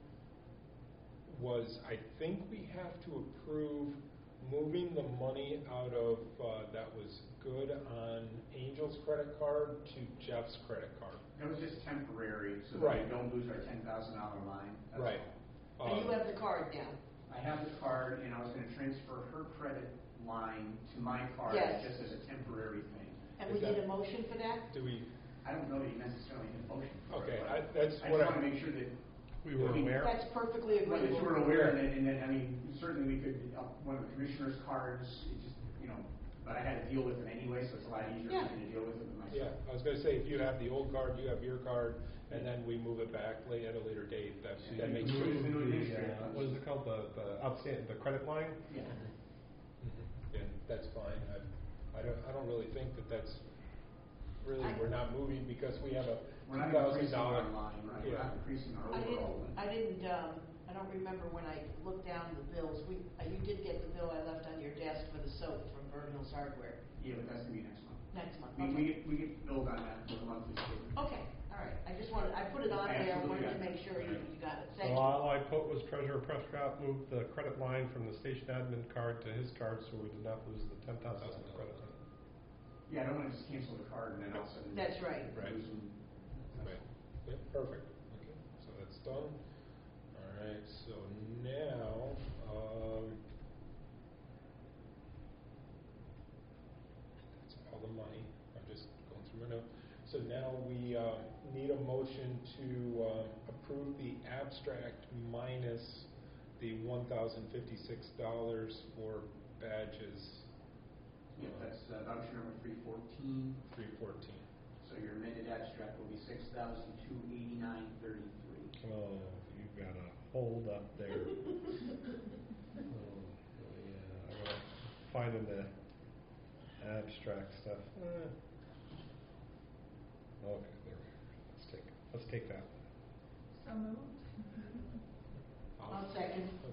was I think we have to approve moving the money out of, uh, that was good on Angel's credit card to Jeff's credit card. That was just temporary, so that Right. we don't lose our ten thousand dollar line. That's Right. all. And you Um, have the card now. I have the card, and I was gonna transfer her credit line to my card, Yes. just as a temporary thing. And Is we need that- a motion for that? Do we, I don't know that you necessarily need a motion for Okay, it, but I- that's I what just I- wanna make sure that. We were that we- aware. That's perfectly Well, that agreeable. you were aware, and then, and then, I mean, certainly we could, uh, one of the commissioner's cards, it just, you know, but I had to deal with them anyway, so it's a lot easier Yeah. for me to deal with them than myself. yeah, I was gonna say, if you have the old card, you have your card, and then we move it back late at a later date, that, Yeah, that you makes move sense. it to the The, administrative uh, funds. what is it called, the, the outstanding, the credit line? Yeah. Mhm. And that's fine, I, I don't, I don't really think that that's, really, I- we're not moving because we have a We're two not thousand increasing dollar. our line, right, we're Yeah. not increasing our I didn't, overall line. I didn't, um, I don't remember when I looked down the bills. We, uh, you did get the bill I left on your desk for the soap from Burn Hills Hardware Yeah, but that's gonna be next month. next month. We, we Okay. get, we get billed on that with a monthly statement. Okay, all right. I just wanted, I put it on there, I Absolutely, wanted to yeah. make sure you, you got it. So Thank you. all I put was Treasurer Prescott moved the credit line from the station admin card to his card, so we did not lose the ten thousand dollar credit line. Yeah, I don't wanna just cancel the card and then all of a sudden. That's right. Right. losing- Right, yep, perfect, okay, so that's done. All right, so now, um, that's all the money, I'm just going through my notes. So now we, uh, need a motion to, uh, approve the abstract minus the one thousand fifty-six dollars for badges. Yeah, that's uh, voucher number three fourteen, Three fourteen. so your amended abstract will be six thousand two eighty-nine thirty-three. Oh, you've got a hold up there. Oh, yeah, I gotta find in the abstract stuff. Eh. Okay, there we are. Let's take, let's take that one. So moved. I'll second. Okay.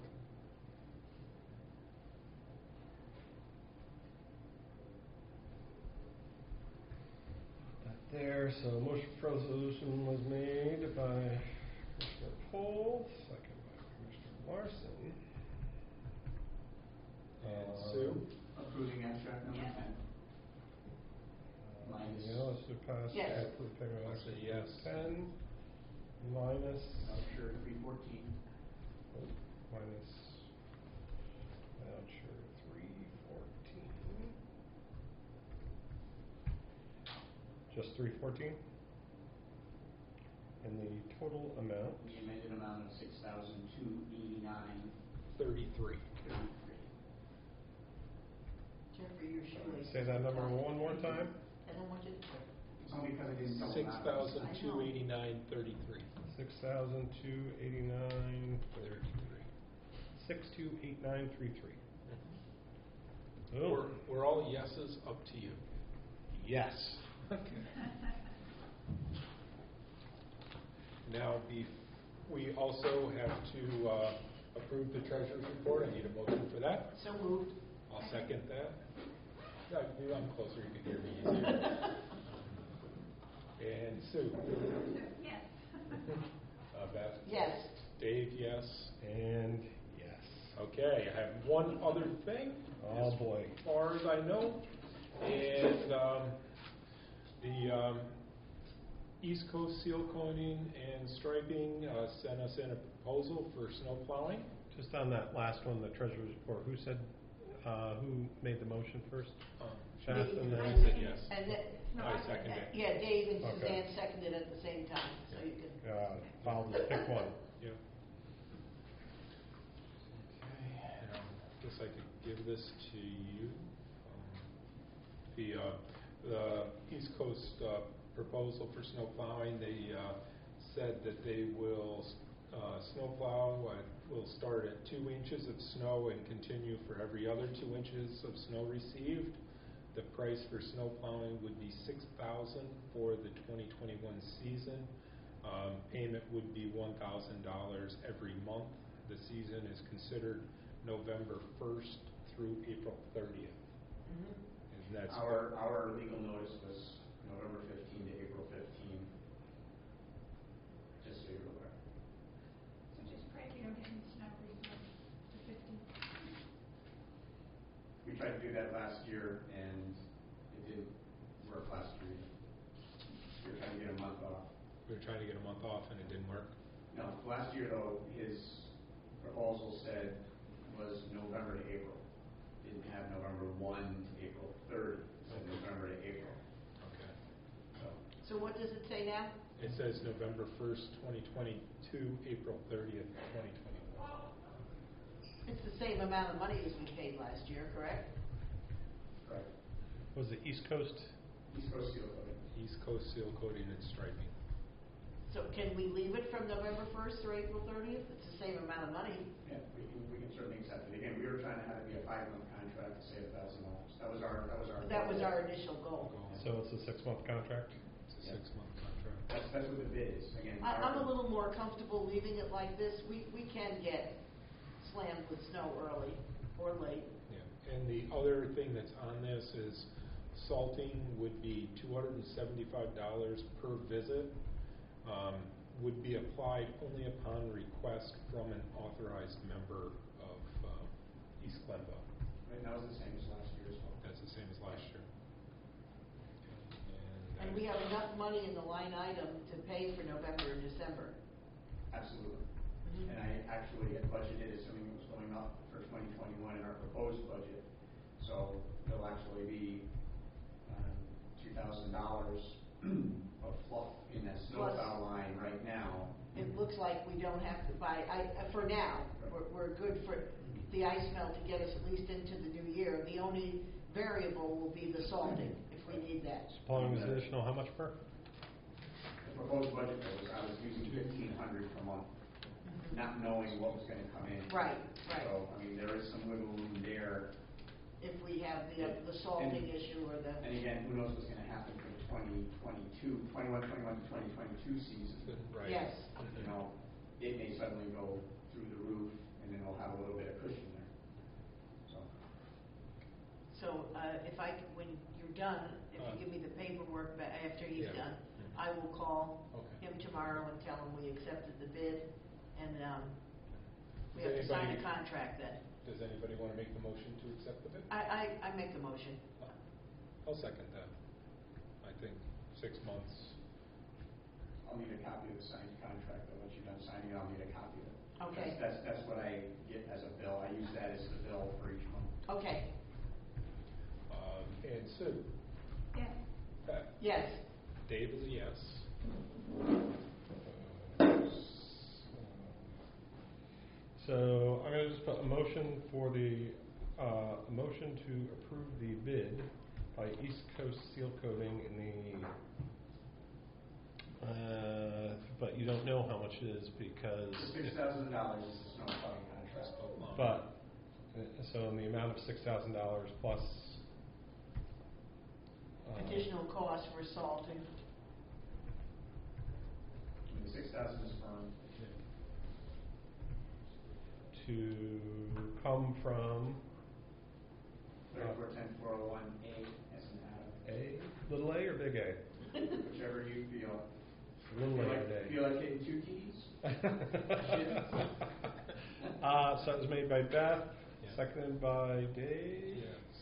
That there, so motion for resolution was made by Commissioner Pohl, second by Commissioner Larson. And Uh, Sue? Approving abstract number Yes. ten. Uh, Minus- Yeah, let's do pass. Yes. Approve payment I'll action say yes. Ten minus, Voucher three fourteen. oh, minus voucher three fourteen. Just three fourteen? And the total amount? The amended amount of six thousand two eighty-nine Thirty-three. thirty-three. Jeffrey, your shoelace. Say that number one more time? I don't want you to. It's only because I didn't tell them. Six thousand two I know. eighty-nine thirty-three. Six thousand two eighty-nine, Thirty-three. six two eight nine three three. We're, we're all yeses, up to you. Yes. Okay. Now, bef- we also have to uh, approve the treasurer's report. I need a motion for that. So moved. I'll second that. No, maybe I'm closer, you can hear me easier. And Sue? Yes. Uh, Beth? Yes. Dave, yes. And yes. Okay, I have one other thing. Oh, boy. As far as I know, and um, the um, East Coast Seal Coating and Striping uh, sent us in a proposal for snow plowing. Just on that last one, the treasurer's report, who said, uh, who made the motion first? Um, Beth and then. I said yes. And then, No, I I said second that. it. yeah, Dave and Okay. Suzanne seconded at the same time, so you can. Uh, I'll just pick one. Yeah. Okay, and I guess I could give this to you. Um, The, uh, the East Coast uh, proposal for snow plowing, they uh, said that they will uh, snow plow, uh, will start at two inches of snow and continue for every other two inches of snow received. The price for snow plowing would be six thousand dollars for the twenty twenty-one season. Um, Payment would be one thousand dollars every month. The season is considered November first through April thirtieth. Mhm. And that's Our, our legal notice was November fifteenth to April fifteenth, just so you're aware. So just pray you don't get any snow before the fifteenth. We tried to do that last year, and it didn't work last year. We were trying to get a month off. We were trying to get a month off and it didn't work. No, last year though, his proposal said was November to April. Didn't have November one to April third, said November to April. Okay. So, So what does it say now? It says November first, twenty twenty-two, April thirtieth, twenty twenty-one. It's the same amount of money as we paid last year, correct? correct. Was it East Coast? East Coast Seal Coating. East Coast seal coating and striping. So can we leave it from November first through April thirtieth? It's the same amount of money. Yeah, we can, we can certainly accept it. Again, we were trying to have it be a five-month contract to save a thousand dollars. That was our, that was our. That was our initial goal. So it's a six-month contract? It's a Yeah. six-month contract. That's, that's what the bid is, again. I, I'm a our- little more comfortable leaving it like this. We, we can get slammed with snow early or late. Yeah, and the other thing that's on this is salting would be two hundred and seventy-five dollars per visit. Um, would be applied only upon request from an authorized member of uh, East Glenville. Right now it's the same as last year as well. That's the same as last year. And we have enough money in the line item to pay for November and December. Absolutely. Mhm. And I actually had budgeted assuming it was going up for twenty twenty-one in our proposed budget. So there'll actually be um, two thousand dollars of fluff in that Plus- snowplow line right now. It looks like we don't have to buy, I, uh, for now, we're, we're good for the ice melt to get us at least into the new year. The only variable will be the salting, if we need that. Plowing is additional, how much per? The proposed budget was I was using fifteen hundred per month, not knowing what was gonna come in. Right, right. So, I mean, there is some wiggle room there. If we have the, uh, the salting issue or the, And again, who knows what's gonna happen for the twenty twenty-two, twenty-one, twenty-one to twenty twenty-two season. Right. yes. You know, it may suddenly go through the roof, and then we'll have a little bit of cushion there. So, So, uh, if I, c- when you're done, if Uh, you give me the paperwork ba- after he's yeah. done, I will call Okay. him tomorrow and tell him we accepted the bid, and, um, we Does have to sign a anybody- contract then. Does anybody want to make the motion to accept the bid? I, I, I make the motion. I'll second that. I think six months. I'll need a copy of the signed contract, though, once you're done signing it, I'll need a copy of it. Okay. That's, that's, that's what I get as a bill, I use that as the bill for each month. Okay, Um, and Sue? Yes. Pat? yes. Dave is a yes. So I'm gonna just put a motion for the, uh, a motion to approve the bid by East Coast Seal Coating in the, uh, but you don't know how much it is because. Six thousand dollars is the snow plowing contract. But, uh, so in the amount of six thousand dollars plus. uh, Additional cost for salting. I mean, six thousand is firm. To come from Thirty-four ten four oh one A, as in Adam, A, little A or big A? whichever you feel. Little Feel A like, today. feel like getting two keys? Uh, so it was made by Beth, Yeah. seconded by Dave. Yes.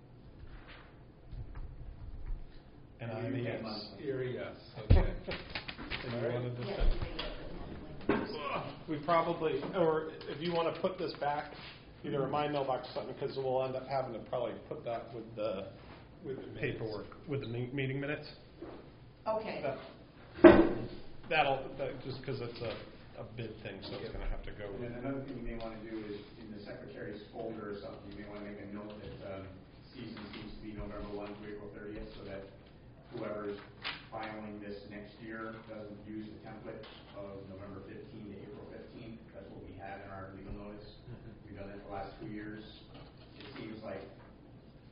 And You I'm a pay yes. monthly. You're a yes, okay. And you All right. wanted to Yes, say- we make it monthly. We probably, or if you want to put this back, either in my mailbox or something, because we'll end up having to probably put that with the, with the minutes. paperwork, with the me- meeting minutes. Okay, That- That'll, that, just because it's a, a bid thing, so it's gonna have to go. And then another thing you may want to do is, in the secretary's folder or something, you may want to make a note that, um, season seems to be November one through April thirtieth, so that whoever's filing this next year doesn't use the template of November fifteenth to April fifteenth. That's what we have in our legal notice. We've done it the last two years. It seems like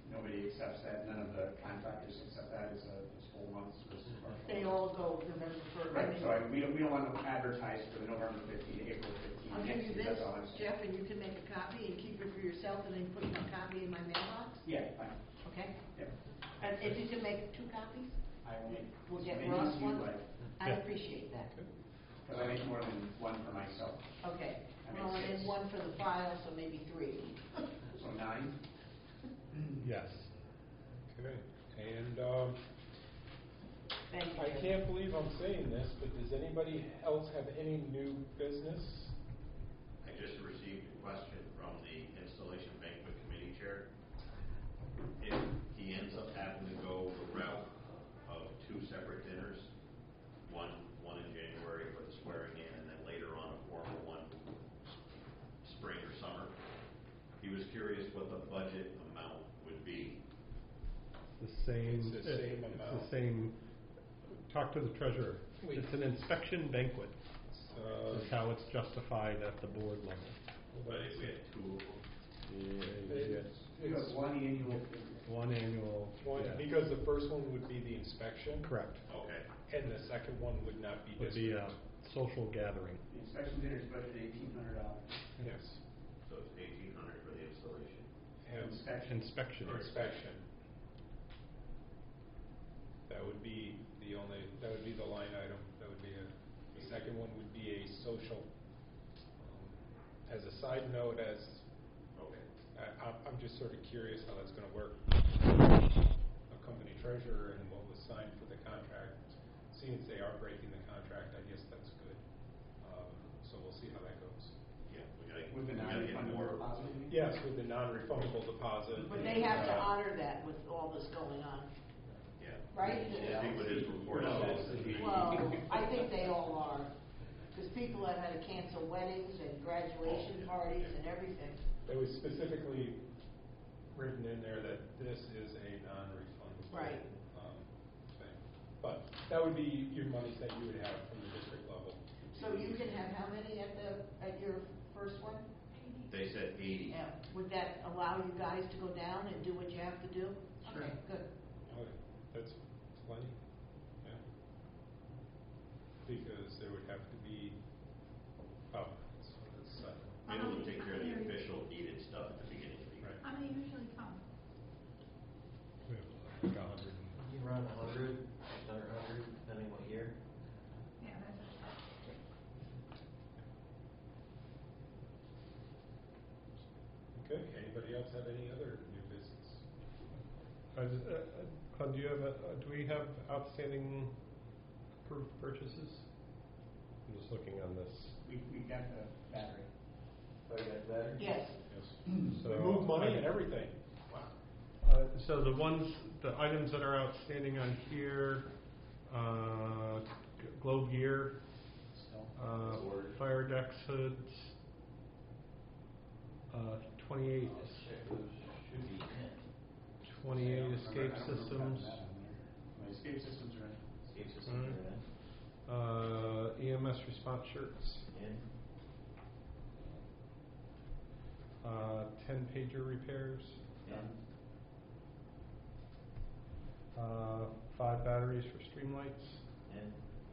Nobody accepts that, none of the contractors accept that as a, as full months versus partial. They all go November first. Right, so I, we don't, we don't want to advertise for the November fifteenth, April fifteenth. I'll give you this, That's all I'm saying. Jeff, and you can make a copy and keep it for yourself and then put a copy in my mailbox, Yeah, fine. okay? Yep. And if you can make two copies, I will make. we'll as get many Ross as you one. like, I Yeah. appreciate that. because I make more than one for myself. Okay, I well, make and then six. one for the file, so maybe three. So nine? Yes. Okay, and, um, Thank you. I can't believe I'm saying this, but does anybody else have any new business? I just received a question from the installation banquet committee chair. If he ends up having to go the route of two separate dinners, one, one in January for the swearing in, and then later on a formal one, spring or summer, he was curious what the budget amount would be. The same. It's the same It's amount. the same, talk to the treasurer. Wait. It's an inspection banquet, Uh, is how it's justified at the board level. But if we had two of them, Yeah, It's, You have it's one annual. One annual. one, yeah. because the first one would be the inspection. Correct. okay. And the second one would not be Would be a district. social gathering. The inspection dinner is budgeted eighteen hundred dollars. Yes. So it's eighteen hundred for the installation. And Inspection. Inspection. inspection. That would be the only, that would be the line item, that would be a, the second one would be a social. Um, As a side note, as, Okay. I, I'm, I'm just sort of curious how that's gonna work. A company treasurer and what was signed for the contract, seeing as they are breaking the contract, I guess that's good. Um, so we'll see how that goes. Yeah, we gotta, With we the gotta get more. non-refundable deposit? you mean? Yes, with the non-refundable deposit. But they have to uh, honor that with all this going on, Yeah. right? I think with his report. No. Well, I think they all are, because people have had to cancel weddings and graduation parties and everything. It was specifically written in there that this is a non-refundable. Right. um, thing. But that would be your monies that you would have from the district level. So you can have how many at the, at your first one? They said eighty. Yeah. Would that allow you guys to go down and do what you have to do? Sure. Okay, good. Okay, that's plenty, yeah. Because there would have to be, oh, so that's, uh, Maybe we'll take care of the official needed stuff at the beginning of the year. right. How many usually come? We have like a hundred and- You run a hundred, just under a hundred, depending what year. Yeah, that's a Okay, anybody else have any other new business? Uh, just, uh, uh, Glenn, do you have, a- uh, do we have outstanding approved purchases? I'm just looking on this. We, we got the battery. Oh, you got better? Yes. Yes. So, We moved money and everything. Uh, So the ones, the items that are outstanding on here, uh, g- Globe Gear, So, uh, Sword. fire decks, hoods, uh, twenty-eight, I'll check those, should be in. twenty-eight I don't escape remember- I don't remember systems, having that on there. My escape systems are in. Escape systems Alright. are in. uh, E M S response shirts, In. uh, ten pager repairs, In. uh, five batteries for streamlights, In.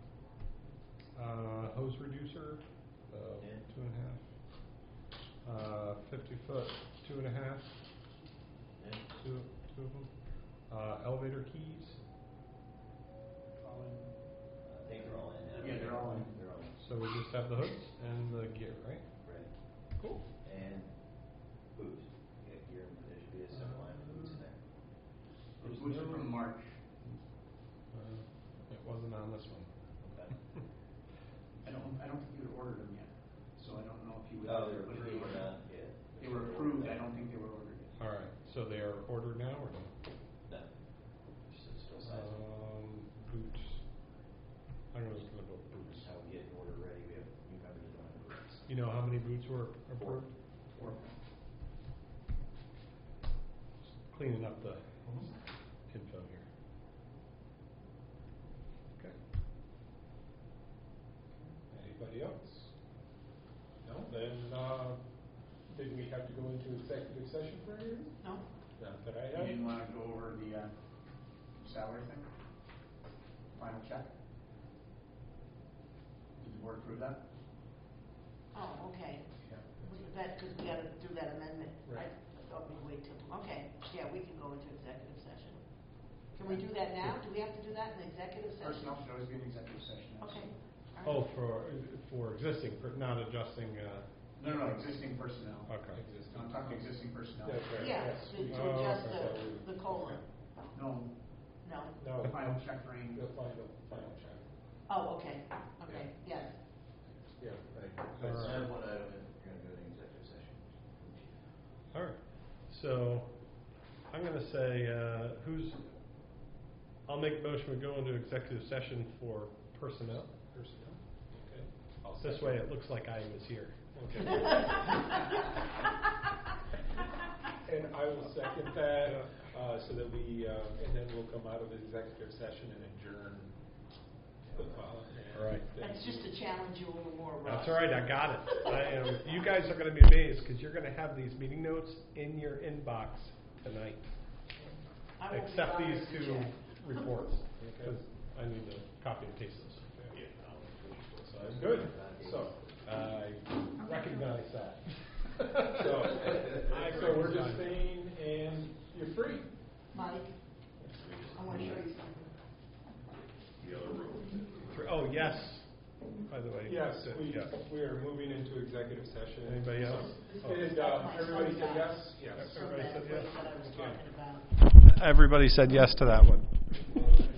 uh, hose reducer, uh, Yeah. two and a half, uh, fifty foot, two and a half, In. two, two of them, uh, elevator keys, I think they're all in. Yeah, they're all in. They're all in. so we just have the hoods and the gear, right? Right. Cool. And boots. You got gear, and there should be a simple line of boots in there. Those boots are from March. Uh, it wasn't on this one. Okay. I don't, I don't think you had ordered them yet, so I don't know if you would. Oh, they were put it approved in or order. not, yeah. They were approved, I don't think they were ordered yet. All right, so they are ordered now or no? No. Still, still sizable. Um, boots. I'm just gonna go boots. That's how we get an order ready, we have new members that don't have boots. You know how many boots were Four. approved? Or, Cleaning up the info here. Okay. Anybody else? No, then, uh, did we have to go into executive session for any reason? No? Not that I You have. didn't want to go over the uh, salary thing? Final check? Did the board approve that? Oh, okay. Yeah. Was it that, because we gotta do that amendment? Right. I thought we'd wait till, okay, yeah, we can go into executive session. Can we do that now? Do we have to do that in executive session? Personnel should always be an executive session. Okay. all right. Oh, for, for existing, per- not adjusting, uh, No, no, no, existing personnel. okay. No, I'm talking existing personnel. That's right. Yeah, Yes, to we- to Oh, adjust okay. the, the COLA. No, No? No, the final check for any, the final, final check. Oh, okay, okay, yes. Yeah, right. All So right. I have one item, if you're gonna go to executive session. All right, so I'm going to say, uh, who's, I'll make a motion to go into executive session for personnel. Personnel, okay. I'll This second. way it looks like I was here. Okay. And I will second that, uh, so that we, um, and then we'll come out of the executive session and adjourn the call. and All right. then That's just to challenge you a little more, Russ. That's all right, I got it. I am, you guys are going to be amazed because you're going to have these meeting notes in your inbox tonight, I won't be except bothered these to two check. reports, Okay. because I need to copy and paste those. So, good, so, I recognize that. so, I so we're just recognize it. saying, and you're free. Mike, I want to show you something. The other room. Three- Oh, yes, by the way. Yes, uh, we, yeah. we are moving into executive session. Anybody else? So, Did, uh, everybody say yes? Yes. So Everybody that said place yes? that I was Okay. talking about. Everybody said yes to that one.